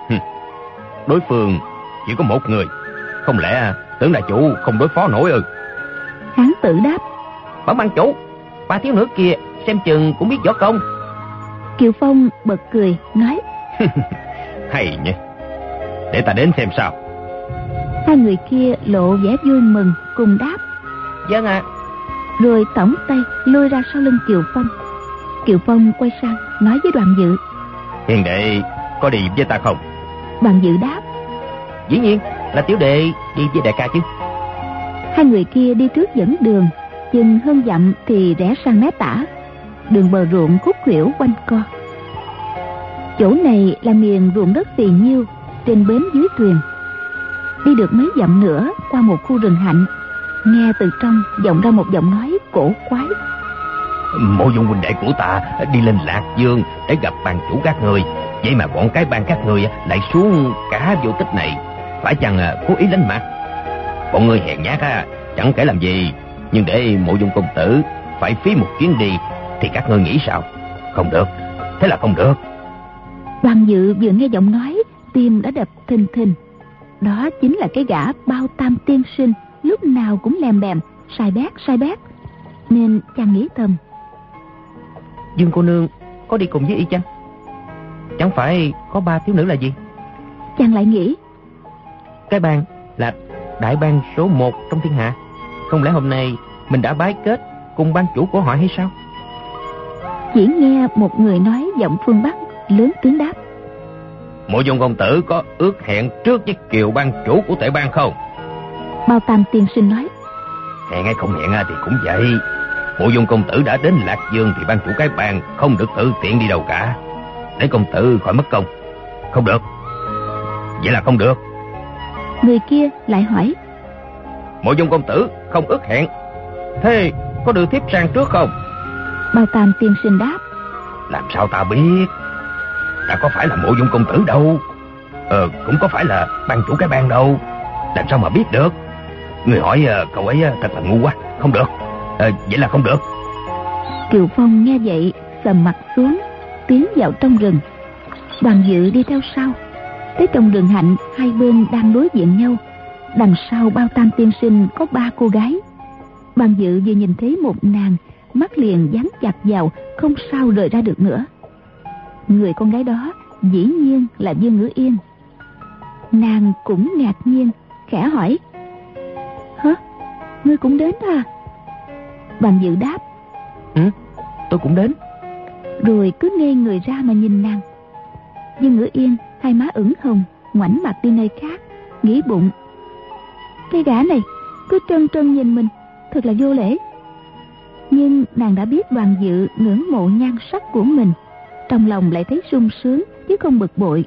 Đối phương chỉ có một người, không lẽ tưởng là chủ không đối phó nổi ư? Hán tử đáp: Bẩm ban chủ, ba thiếu nữ kia xem chừng cũng biết võ công. Kiều Phong bật cười nói: Hay nhỉ, để ta đến xem sao. Hai người kia lộ vẻ vui mừng cùng đáp: Vâng ạ. À. Rồi tổng tay lôi ra sau lưng Kiều Phong. Kiều Phong quay sang nói với Đoàn Dự: Hiền đệ có đi với ta không? Đoàn Dự đáp: Dĩ nhiên là tiểu đệ đi với đại ca chứ. Hai người kia đi trước dẫn đường, chừng hơn dặm thì rẽ sang mé tả. Đường bờ ruộng khúc khuỷu quanh co. Chỗ này là miền ruộng đất phì nhiêu, trên bến dưới thuyền. Đi được mấy dặm nữa qua một khu rừng hạnh, nghe từ trong vọng ra một giọng nói cổ quái: Mộ Dung huynh đệ của ta đi lên Lạc Dương để gặp ban chủ các người, vậy mà bọn cái ban các người lại xuống cả vô tích này, phải chăng cố ý lánh mặt? Bọn người hèn nhát á, chẳng kể làm gì, nhưng để Mộ Dung công tử phải phí một chuyến đi thì các ngươi nghĩ sao? Không được, thế là không được. Đoàn Dự vừa nghe giọng nói, tim đã đập thình thình. Đó chính là cái gã Bao Tam tiên sinh, lúc nào cũng lèm bèm, sai bét sai bét. Nên chàng nghĩ thầm: Dương cô nương có đi cùng với y chăng? Chẳng phải có ba thiếu nữ là gì? Chàng lại nghĩ: Cái bang là đại bang số một trong thiên hạ, không lẽ hôm nay mình đã bái kết cùng ban chủ của họ hay sao? Chỉ nghe một người nói giọng phương Bắc lớn tiếng đáp: Mộ Dung công tử có ước hẹn trước với Kiều ban chủ của Tệ bang không? Bao Tam tiên sinh nói: Hẹn hay không hẹn thì cũng vậy. Mộ Dung công tử đã đến Lạc Dương thì ban chủ cái bang không được tự tiện đi đâu cả, để công tử khỏi mất công. Không được, vậy là không được. Người kia lại hỏi: Mộ Dung công tử không ước hẹn, thế có đưa thiếp sang trước không? Bao Tam tiên sinh đáp: Làm sao ta biết? Ta có phải là Mộ Dung công tử đâu, Ờ cũng có phải là ban chủ cái bang đâu, làm sao mà biết được? Người hỏi uh, cậu ấy uh, thật là ngu quá. Không được, uh, vậy là không được. Kiều Phong nghe vậy sầm mặt xuống, tiến vào trong rừng. Đoàn Dự đi theo sau. Tới trong rừng hạnh, hai bên đang đối diện nhau. Đằng sau Bao Tam tiên sinh có ba cô gái. Đoàn Dự vừa nhìn thấy một nàng, mắt liền dán chặt vào, không sao rời ra được nữa. Người con gái đó dĩ nhiên là Dương Ngữ Yên. Nàng cũng ngạc nhiên, khẽ hỏi: Hả? Ngươi cũng đến à? Đoàn Dự đáp: Ừ, tôi cũng đến. Rồi cứ ngây người ra mà nhìn nàng. Dương Ngữ Yên hai má ửng hồng, ngoảnh mặt đi nơi khác, nghĩ bụng: Cái gã này cứ trân trân nhìn mình, thật là vô lễ. Nhưng nàng đã biết Đoàn Dự ngưỡng mộ nhan sắc của mình, trong lòng lại thấy sung sướng chứ không bực bội.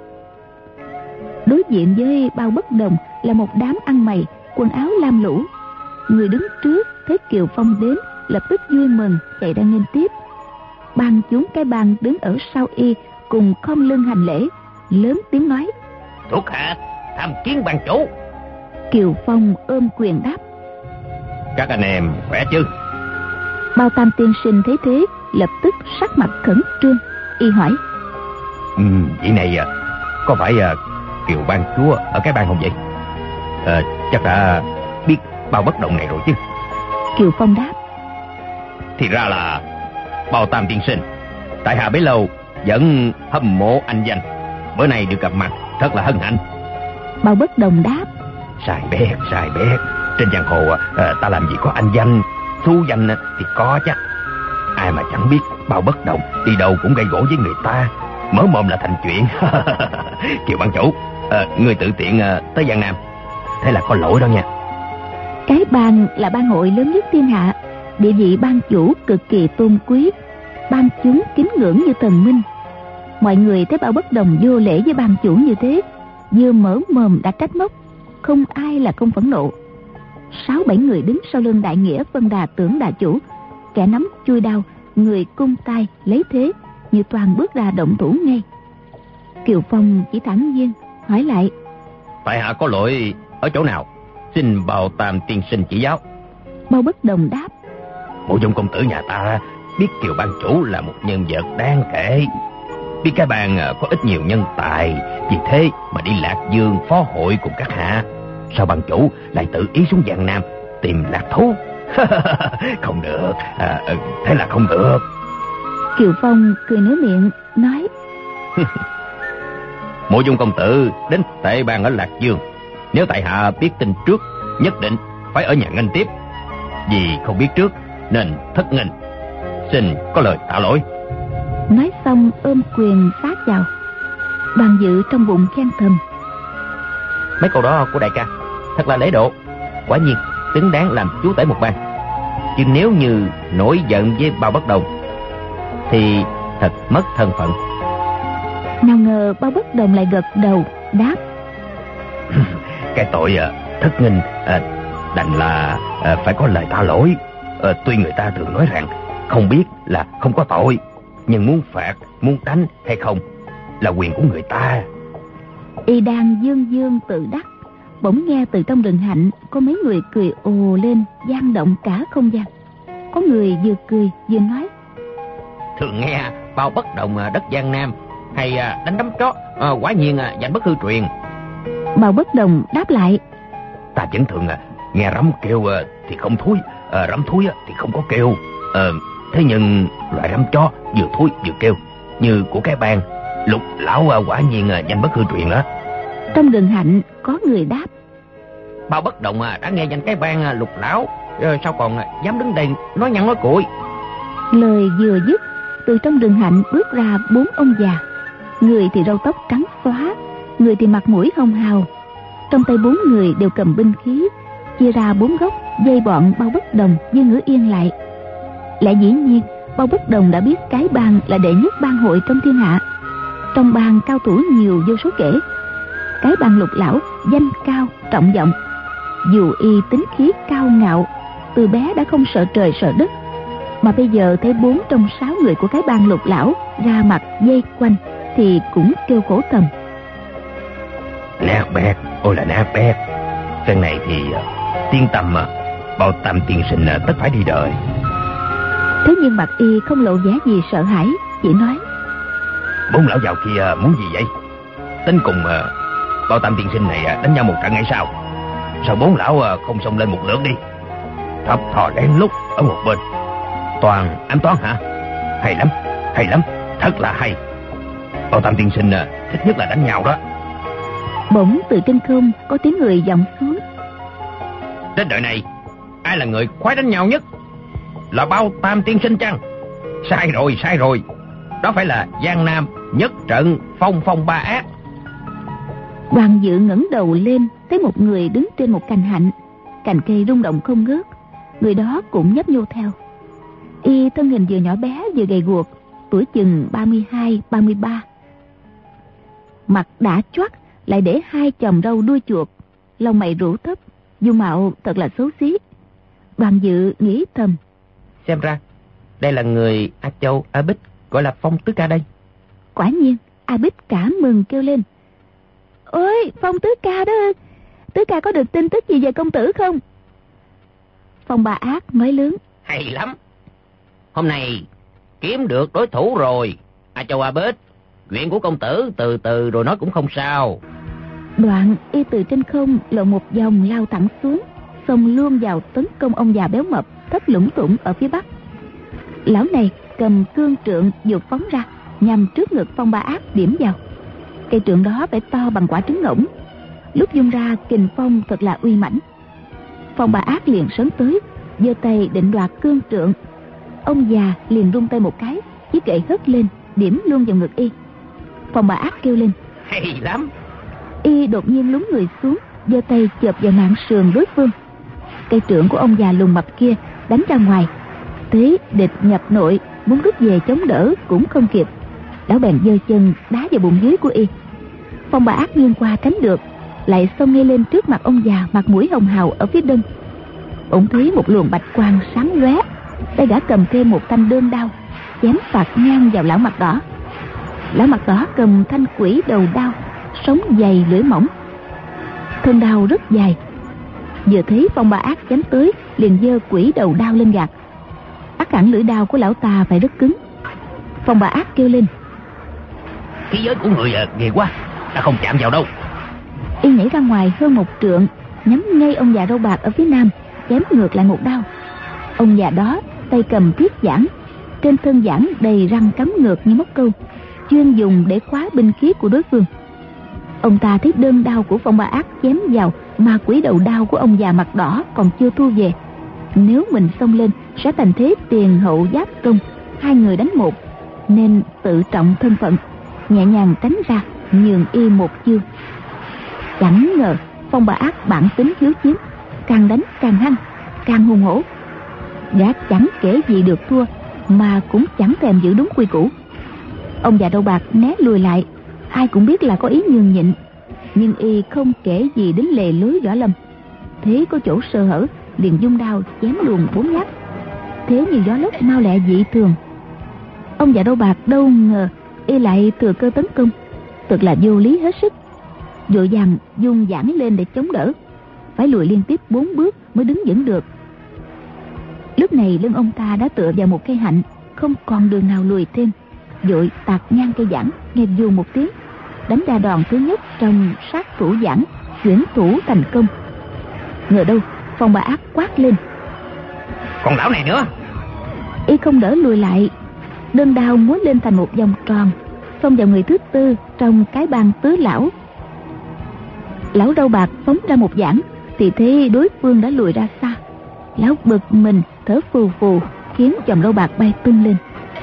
Đối diện với Bao Bất Đồng là một đám ăn mày, quần áo lam lũ. Người đứng trước thấy Kiều Phong đến, lập tức vui mừng chạy ra nghênh tiếp. Ban chúng cái bang đứng ở sau y cùng khom lưng hành lễ, lớn tiếng nói: Thuộc hạ tham kiến ban chủ. Kiều Phong ôm quyền đáp: Các anh em khỏe chứ? Bao Tam tiên sinh thấy thế, lập tức sắc mặt khẩn trương, y hỏi: Ừ, vị này có phải Kiều ban chúa ở cái bang không vậy? À, chắc đã biết Bao Bất Động này rồi chứ? Kiều Phong đáp: Thì ra là Bao Tam tiên sinh. Tại hạ bấy lâu vẫn hâm mộ anh danh, bữa nay được gặp mặt thật là hân hạnh. Bao Bất Đồng đáp: Sai bét, sai bét. Trên giang hồ à, ta làm gì có anh danh, thu danh thì có chắc. Ai mà chẳng biết Bao Bất Đồng đi đâu cũng gây gỗ với người ta, mở mồm là thành chuyện. Kiều ban chủ, à, người tự tiện à, tới Giang Nam, thế là có lỗi đó nha. Cái bang là bang hội lớn nhất thiên hạ, địa vị ban chủ cực kỳ tôn quý, ban chúng kính ngưỡng như thần minh. Mọi người thấy Bao Bất Đồng vô lễ với ban chủ như thế, vừa mở mồm đã trách móc, không ai là không phẫn nộ. Sáu bảy người đứng sau lưng Đại Nghĩa phân đà tưởng đà chủ, kẻ nắm chui đao, người cung tay lấy thế, như toàn bước ra động thủ ngay. Kiều Phong chỉ thản nhiên hỏi lại: tại hạ có lỗi ở chỗ nào, xin Bào Tam tiên sinh chỉ giáo. Bao Bất Đồng đáp: Mộ Dung công tử nhà ta biết Kiều ban chủ là một nhân vật đáng kể, biết cái bang có ít nhiều nhân tài, vì thế mà đi Lạc Dương phó hội cùng các hạ. Sao ban chủ lại tự ý xuống Giang Nam tìm lạc thú? Không được, à, thế là không được. Kiều Phong cười nới miệng nói: Mộ Dung công tử đến Tệ Bang ở Lạc Dương, nếu tại hạ biết tin trước, nhất định phải ở nhà nghênh tiếp. Vì không biết trước nên thất nghênh, xin có lời tạ lỗi. Nói xong ôm quyền sát chào. Đoàn Dự trong bụng khen thầm: Mấy câu đó của đại ca thật là lễ độ, quả nhiên xứng đáng làm chúa tể một bang. Chứ nếu như nổi giận với Bao Bất Đồng thì thật mất thân phận. Nào ngờ Bao Bất Đồng lại gật đầu đáp: Cái tội à, thất nghênh à, đành là à, phải có lời tạ lỗi. à, Tuy người ta thường nói rằng không biết là không có tội, nhưng muốn phạt, muốn đánh hay không là quyền của người ta. Y đang dương dương tự đắc, bỗng nghe từ trong rừng hạnh có mấy người cười ồ lên, vang động cả không gian. Có người vừa cười vừa nói: Thường nghe Bao Bất Đồng đất Giang Nam hay đánh đấm chó, à, quả nhiên danh bất hư truyền. Bao Bất Đồng đáp lại: Ta vẫn thường nghe rắm kêu thì không thúi, à, rắm thúi thì không có kêu. à, Thế nhưng loại rắm chó vừa thúi vừa kêu như của cái bang Lục lão quả nhiên danh bất hư truyền đó. Trong rừng hạnh có người đáp: Bao Bất Đồng đã nghe danh cái bang Lục lão, sao còn dám đứng đây nói nhăn nói cuội. Lời vừa dứt, từ trong rừng hạnh bước ra bốn ông già. Người thì râu tóc trắng xóa, người thì mặt mũi hồng hào. Trong tay bốn người đều cầm binh khí, chia ra bốn góc dây bọn Bao Bất Đồng với Ngữ Yên lại. Lẽ dĩ nhiên Bao Bất Đồng đã biết cái bang là đệ nhất bang hội trong thiên hạ. Trong bang cao thủ nhiều vô số kể. Cái bang Lục lão danh cao trọng vọng, dù y tính khí cao ngạo, từ bé đã không sợ trời sợ đất, mà bây giờ thấy bốn trong sáu người của cái bang Lục lão ra mặt dây quanh thì cũng kêu khổ thầm: Nát bét, ôi là nát bét. Lần này thì tiên tâm Bao Tam tiên sinh tất phải đi đời. Thế nhưng mặt y không lộ vẻ gì sợ hãi, chỉ nói: Bốn lão giàu kia muốn gì vậy? Tính cùng Bao Tam tiên sinh này đánh nhau một trận ngay sao? Sao bốn lão không xông lên một lượt đi? Thập thò lén lút ở một bên, toàn ám toán hả? Hay lắm, hay lắm, thật là hay. Bao Tam tiên sinh thích nhất là đánh nhau đó. Bỗng từ trên không có tiếng người vọng xuống: Trên đời này ai là người khoái đánh nhau nhất? Là Bao Tam tiên sinh chăng? Sai rồi, sai rồi. Đó phải là Giang Nam nhất trận Phong Phong Ba Ác. Đoàn Dự ngẩng đầu lên, thấy một người đứng trên một cành hạnh, cành cây rung động không ngớt. Người đó cũng nhấp nhô theo. Y thân hình vừa nhỏ bé vừa gầy guộc, tuổi chừng ba mươi hai, ba mươi ba. Mặt đã choắt, lại để hai chòm râu đuôi chuột, lông mày rũ thấp, dung mạo thật là xấu xí. Đoàn Dự nghĩ thầm: Xem ra đây là người A Châu A Bích gọi là Phong Tứ Ca đây. Quả nhiên A Bích cả mừng kêu lên: Ôi, Phong Tứ Ca đó, Tứ Ca có được tin tức gì về công tử không? Phong Ba Ác nói lớn: Hay lắm, hôm nay kiếm được đối thủ rồi. A Châu A Bích, chuyện của công tử từ từ rồi nói cũng không sao. Đoạn y từ trên không lộn một vòng lao thẳng xuống, xông luôn vào tấn công ông già béo mập thấp lủng tủng ở phía bắc. Lão này cầm cương trượng vụt phóng ra, nhằm trước ngực Phong Ba Ác điểm vào. Cây trượng đó phải to bằng quả trứng ngỗng, lúc vung ra kình phong thật là uy mãnh. Phong Ba Ác liền sấn tới, giơ tay định đoạt cương trượng. Ông già liền rung tay một cái, chiếc gậy hất lên điểm luôn vào ngực y. Phong Ba Ác kêu lên: Hay lắm. Y đột nhiên lún người xuống, giơ tay chộp vào mạng sườn đối phương. Cây trượng của ông già lùn mập kia đánh ra ngoài, thế địch nhập nội, muốn rút về chống đỡ cũng không kịp. Lão bèn giơ chân đá vào bụng dưới của y. Phong Ba Ác nghiêng qua tránh được, lại xông ngay lên trước mặt ông già mặt mũi hồng hào ở phía đông. Ông thấy một luồng bạch quang sáng lóe, tay gã cầm thêm một thanh đơn đao, chém phạt ngang vào lão mặt đỏ. Lão mặt đỏ cầm thanh quỷ đầu đao, sống dày lưỡi mỏng, thân đao rất dài. Vừa thấy Phong Ba Ác chém tới, liền giơ quỷ đầu đao lên gạt. Ắt hẳn lưỡi đao của lão ta phải rất cứng. Phong Ba Ác kêu lên: khí giới của người à, ghê quá, ta không chạm vào đâu. Y nhảy ra ngoài hơn một trượng, nhắm ngay ông già râu bạc ở phía nam, chém ngược lại một đao. Ông già đó tay cầm thiết giảng, trên thân giảng đầy răng cắm ngược như móc câu, chuyên dùng để khóa binh khí của đối phương. Ông ta thấy đơn đao của Phong Ba Ác chém vào, mà quỷ đầu đao của ông già mặt đỏ còn chưa thu về. Nếu mình xông lên sẽ thành thế tiền hậu giáp công, hai người đánh một, nên tự trọng thân phận, nhẹ nhàng tránh ra, nhường y một chiêu. Chẳng ngờ Phong Ba Ác bản tính hiếu chiến, càng đánh càng hăng, càng hùng hổ. Gã chẳng kể gì được thua, mà cũng chẳng thèm giữ đúng quy củ. Ông già râu bạc né lùi lại, ai cũng biết là có ý nhường nhịn, nhưng y không kể gì đến lề lối Võ Lâm. Thế có chỗ sơ hở, liền dung đao chém luồn bốn nhát. Thế như gió lốc mau lẹ dị thường. Ông già râu bạc đâu ngờ y lại thừa cơ tấn công, thật là vô lý hết sức. Vội vàng dung giảng lên để chống đỡ, phải lùi liên tiếp bốn bước mới đứng vững được. Lúc này lưng ông ta đã tựa vào một cây hạnh, không còn đường nào lùi thêm. Vội tạt ngang cây giảng, nghe vù một tiếng, đánh ra đòn thứ nhất trong sát thủ giảng, chuyển thủ thành công. Ngờ đâu Phong Ba Ác quát lên: còn lão này nữa! Y không đỡ lùi lại, đơn đao múa lên thành một vòng tròn, xông vào người thứ tư trong cái bàn tứ lão. Lão râu bạc phóng ra một giảng, thì thấy đối phương đã lùi ra xa. Lão bực mình thở phù phù, khiến chòm râu bạc bay tung lên.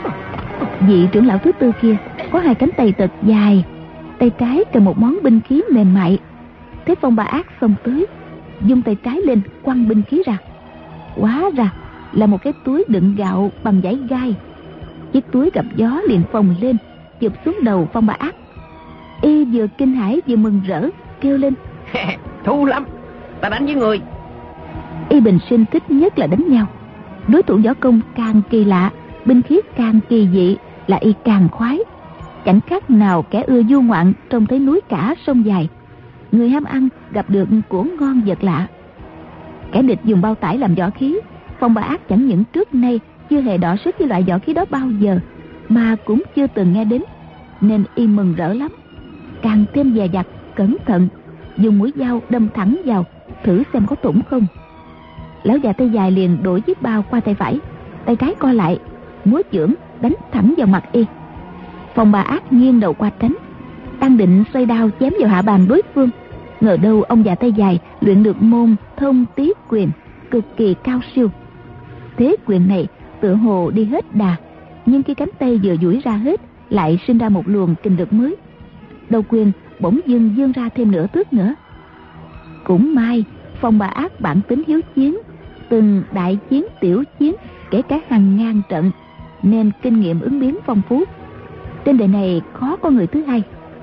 Vị trưởng lão thứ tư kia có hai cánh tay thật dài, tay trái cầm một món binh khí mềm mại. Thấy Phong Ba Ác xông tới, dung tay trái lên quăng binh khí ra. Hóa ra là một cái túi đựng gạo bằng vải gai. Chiếc túi gặp gió liền phồng lên, chụp xuống đầu Phong Ba Ác. Y vừa kinh hãi vừa mừng rỡ, kêu lên: thú lắm, ta đánh với người. Y bình sinh thích nhất là đánh nhau. Đối thủ võ công càng kỳ lạ, binh khí càng kỳ dị là y càng khoái. Chẳng khác nào kẻ ưa du ngoạn trông thấy núi cả sông dài, người ham ăn gặp được của ngon vật lạ. Kẻ địch dùng bao tải làm võ khí, Phong Ba Ác chẳng những trước nay chưa hề đọ sức với loại võ khí đó bao giờ, mà cũng chưa từng nghe đến, nên y mừng rỡ lắm. Càng thêm dè dặt cẩn thận, dùng mũi dao đâm thẳng vào, thử xem có thủng không. Lão già tay dài liền đổi chiếc bao qua tay phải, tay trái co lại, múa chưởng đánh thẳng vào mặt y. Phong Ba Ác nghiêng đầu qua tránh, đang định xoay đao chém vào hạ bàn đối phương, ngờ đâu ông già tay dài luyện được môn thông tí quyền cực kỳ cao siêu. Thế quyền này tựa hồ đi hết đà, nhưng khi cánh tay vừa duỗi ra hết, lại sinh ra một luồng kình lực mới. Đầu quyền bỗng dưng vươn ra thêm nửa thước nữa. Cũng may Phong Ba Ác bản tính hiếu chiến, từng đại chiến tiểu chiến, kể cả hàng ngàn trận, nên kinh nghiệm ứng biến phong phú. Trên đời này khó có người thứ hai.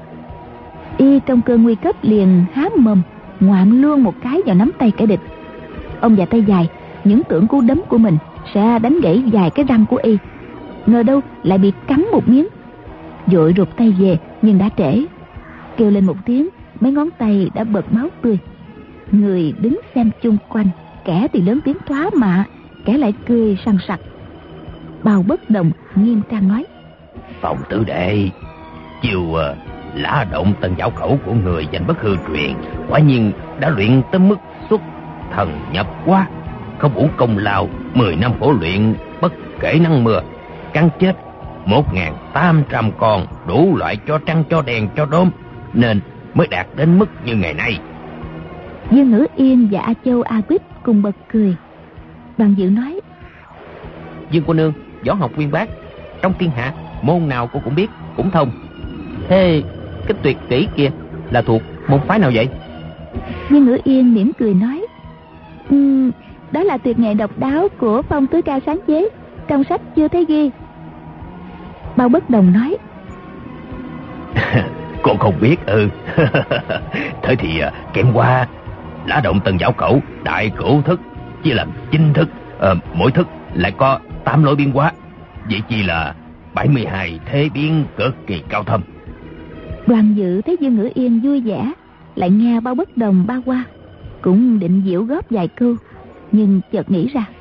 Y trong cơn nguy cấp liền há mồm ngoạm luôn một cái vào nắm tay kẻ địch. Ông già tay dài những tưởng cú đấm của mình sẽ đánh gãy vài cái răng của y, ngờ đâu lại bị cắn một miếng. Vội rụt tay về, nhưng đã trễ. Kêu lên một tiếng, mấy ngón tay đã bật máu tươi. Người đứng xem chung quanh, kẻ thì lớn tiếng thoá mạ, kẻ lại cười sằng sặc. Bao Bất Đồng nghiêm trang nói: Phong tử đệ, chiều uh, lã động tần giáo khẩu của người danh bất hư truyền, quả nhiên đã luyện tới mức xuất thần nhập hóa, không uổng công lao mười năm khổ luyện, bất kể nắng mưa, cắn chết một ngàn tám trăm con đủ loại cho trăng cho đèn cho đốm, nên mới đạt đến mức như ngày nay. Dương Ngữ Yên và A Châu A Bích cùng bật cười. Đoàn Dự nói: Dương cô nương võ học uyên bác, trong thiên hạ môn nào cô cũng biết, cũng thông. Thế cái tuyệt kỹ kia là thuộc môn phái nào vậy? Dương Ngữ Yên mỉm cười nói: um, đó là tuyệt nghệ độc đáo của Phong Tứ Ca sáng chế, trong sách chưa thấy ghi. Bao Bất Đồng nói: Con không biết ư? Ừ. Thế thì kèm qua lá động tân giảo cẩu, đại cửu thức chia làm chín thức, à, mỗi thức lại có tám lối biến hóa, vậy chi là bảy mươi hai thế biến cực kỳ cao thâm. Đoàn Dự thấy Dương Ngữ Yên vui vẻ, lại nghe Bao Bất Đồng ba qua, cũng định diễu góp vài câu, nhưng chợt nghĩ ra.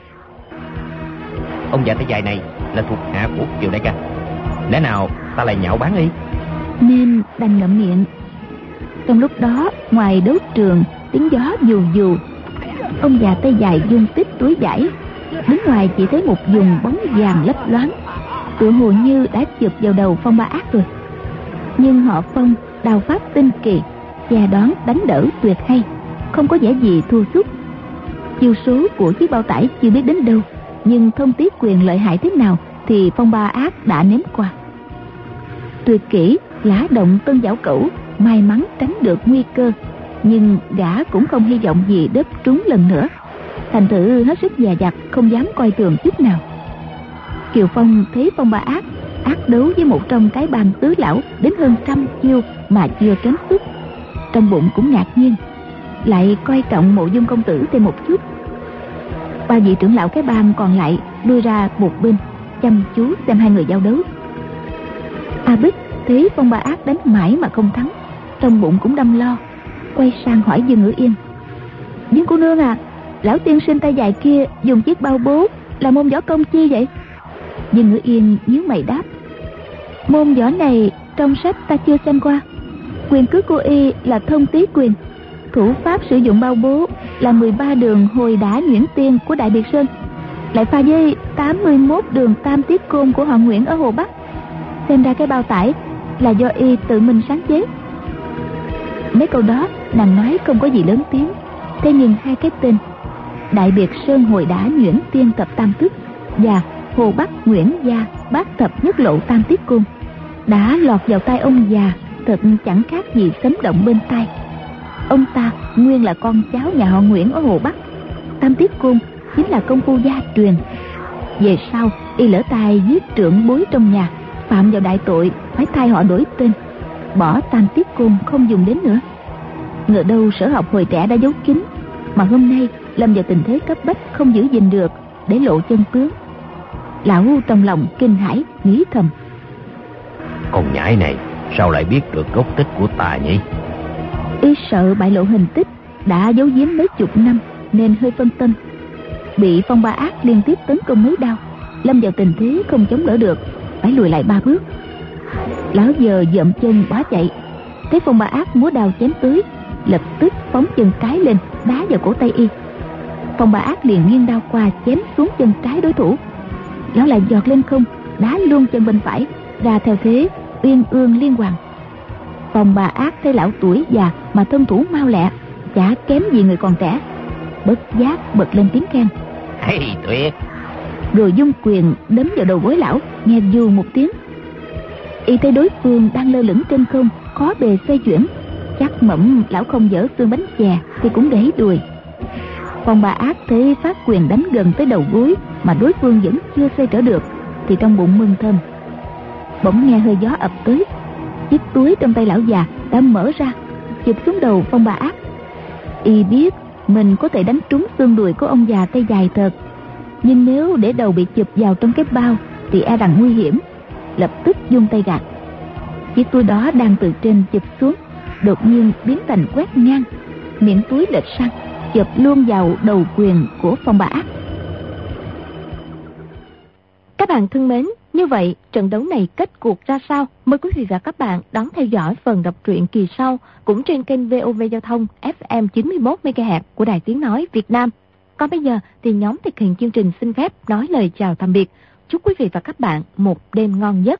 Ông già tay dài này là thuộc hạ của Kiều đại ca, lẽ nào ta lại nhạo báng y? Nên đành ngậm miệng. Trong lúc đó, ngoài đấu trường tiếng gió dù dù, ông già tay dài dung tích túi vải, đứng ngoài chỉ thấy một vùng bóng vàng lấp loáng, tựa hồ như đã chụp vào đầu Phong Ba Ác rồi. Nhưng họ Phong đào pháp tinh kỳ, che đoán đánh đỡ tuyệt hay, không có vẻ gì thua sút. Chiêu số của chiếc bao tải chưa biết đến đâu, nhưng thông tiết quyền lợi hại thế nào thì Phong Ba Ác đã nếm qua. Tuyệt kỹ lá động tân giảo cẩu may mắn tránh được nguy cơ, nhưng gã cũng không hy vọng gì đớp trúng lần nữa, thành thử hết sức dè dặt, không dám coi thường chút nào. Kiều Phong thấy Phong Ba Ác ác đấu với một trong cái bang tứ lão đến hơn trăm chiêu mà chưa kém sức, trong bụng cũng ngạc nhiên, lại coi trọng Mộ Dung công tử thêm một chút. Ba vị trưởng lão cái bang còn lại lui ra một bên, chăm chú xem hai người giao đấu. A Bích thấy Phong Ba Ác đánh mãi mà không thắng, trong bụng cũng đâm lo, quay sang hỏi Dương Ngữ Yên: Dương cô nương à, lão tiên sinh tay dài kia dùng chiếc bao bố là môn võ công chi vậy? Dương Ngữ Yên nhíu mày đáp: Môn võ này trong sách ta chưa xem qua. Quyền cước của y là thông tí quyền, thủ pháp sử dụng bao bố là mười ba đường hồi đả nhuyễn tiên của Đại Biệt Sơn, lại pha với tám mươi mốt đường tam tiết côn của họ Nguyễn ở Hồ Bắc. Xem ra cái bao tải là do y tự mình sáng chế. Mấy câu đó nàng nói không có gì lớn tiếng, thế nhưng hai cái tên Đại Biệt Sơn hồi đả nhuyễn tiên tập tam thức và Hồ Bắc Nguyễn Gia bát thập nhất lộ tam tiết côn đã lọt vào tai ông già, thật chẳng khác gì sấm động bên tai. Ông ta nguyên là con cháu nhà họ Nguyễn ở Hồ Bắc, tam tiết côn chính là công phu gia truyền. Về sau y lỡ tay giết trưởng bối trong nhà, phạm vào đại tội, phải thay họ đổi tên, bỏ tam tiết côn không dùng đến nữa. Ngờ đâu sở học hồi trẻ đã giấu kín, mà hôm nay lâm vào tình thế cấp bách không giữ gìn được, để lộ chân tướng. Lão trong lòng kinh hãi nghĩ thầm: Con nhãi này sao lại biết được gốc tích của ta nhỉ? Y sợ bại lộ hình tích, đã giấu giếm mấy chục năm nên hơi phân tâm, bị Phong Ba Ác liên tiếp tấn công mấy đao, lâm vào tình thế không chống đỡ được, phải lùi lại ba bước. Lão giờ dậm chân bỏ chạy, thấy Phong Ba Ác múa đao chém tới, lập tức phóng chân trái lên đá vào cổ tay y. Phong Ba Ác liền nghiêng đao qua chém xuống chân trái đối thủ. Lão lại giọt lên không, đá luôn chân bên phải, ra theo thế uyên ương liên hoàn. Phong Ba Ác thấy lão tuổi già mà thân thủ mau lẹ, chả kém gì người còn trẻ, bất giác bật lên tiếng khen: Hay tuyệt! Rồi dung quyền đấm vào đầu gối lão, nghe vù một tiếng. Y thấy đối phương đang lơ lửng trên không, khó bề xoay chuyển, chắc mẩm lão không dở xương bánh chè thì cũng để đùi. Phong Ba Ác thấy phát quyền đánh gần tới đầu gối mà đối phương vẫn chưa xoay trở được, thì trong bụng mừng thầm. Bỗng nghe hơi gió ập tới, chiếc túi trong tay lão già đã mở ra, chụp xuống đầu Phong Ba Ác. Y biết mình có thể đánh trúng xương đùi của ông già tay dài thật, nhưng nếu để đầu bị chụp vào trong cái bao thì e rằng nguy hiểm, lập tức vung tay gạt. Chiếc túi đó đang từ trên chụp xuống, đột nhiên biến thành quét ngang, miệng túi lệch sang, chụp luôn vào đầu quyền của Phong Ba Ác. Các bạn thân mến, như vậy trận đấu này kết cuộc ra sao? Mời quý vị và các bạn đón theo dõi phần đọc truyện kỳ sau cũng trên kênh vê o vê Giao thông ép em chín mươi mốt mê ga héc của Đài Tiếng Nói Việt Nam. Còn bây giờ thì nhóm thực hiện chương trình xin phép nói lời chào tạm biệt. Chúc quý vị và các bạn một đêm ngon giấc.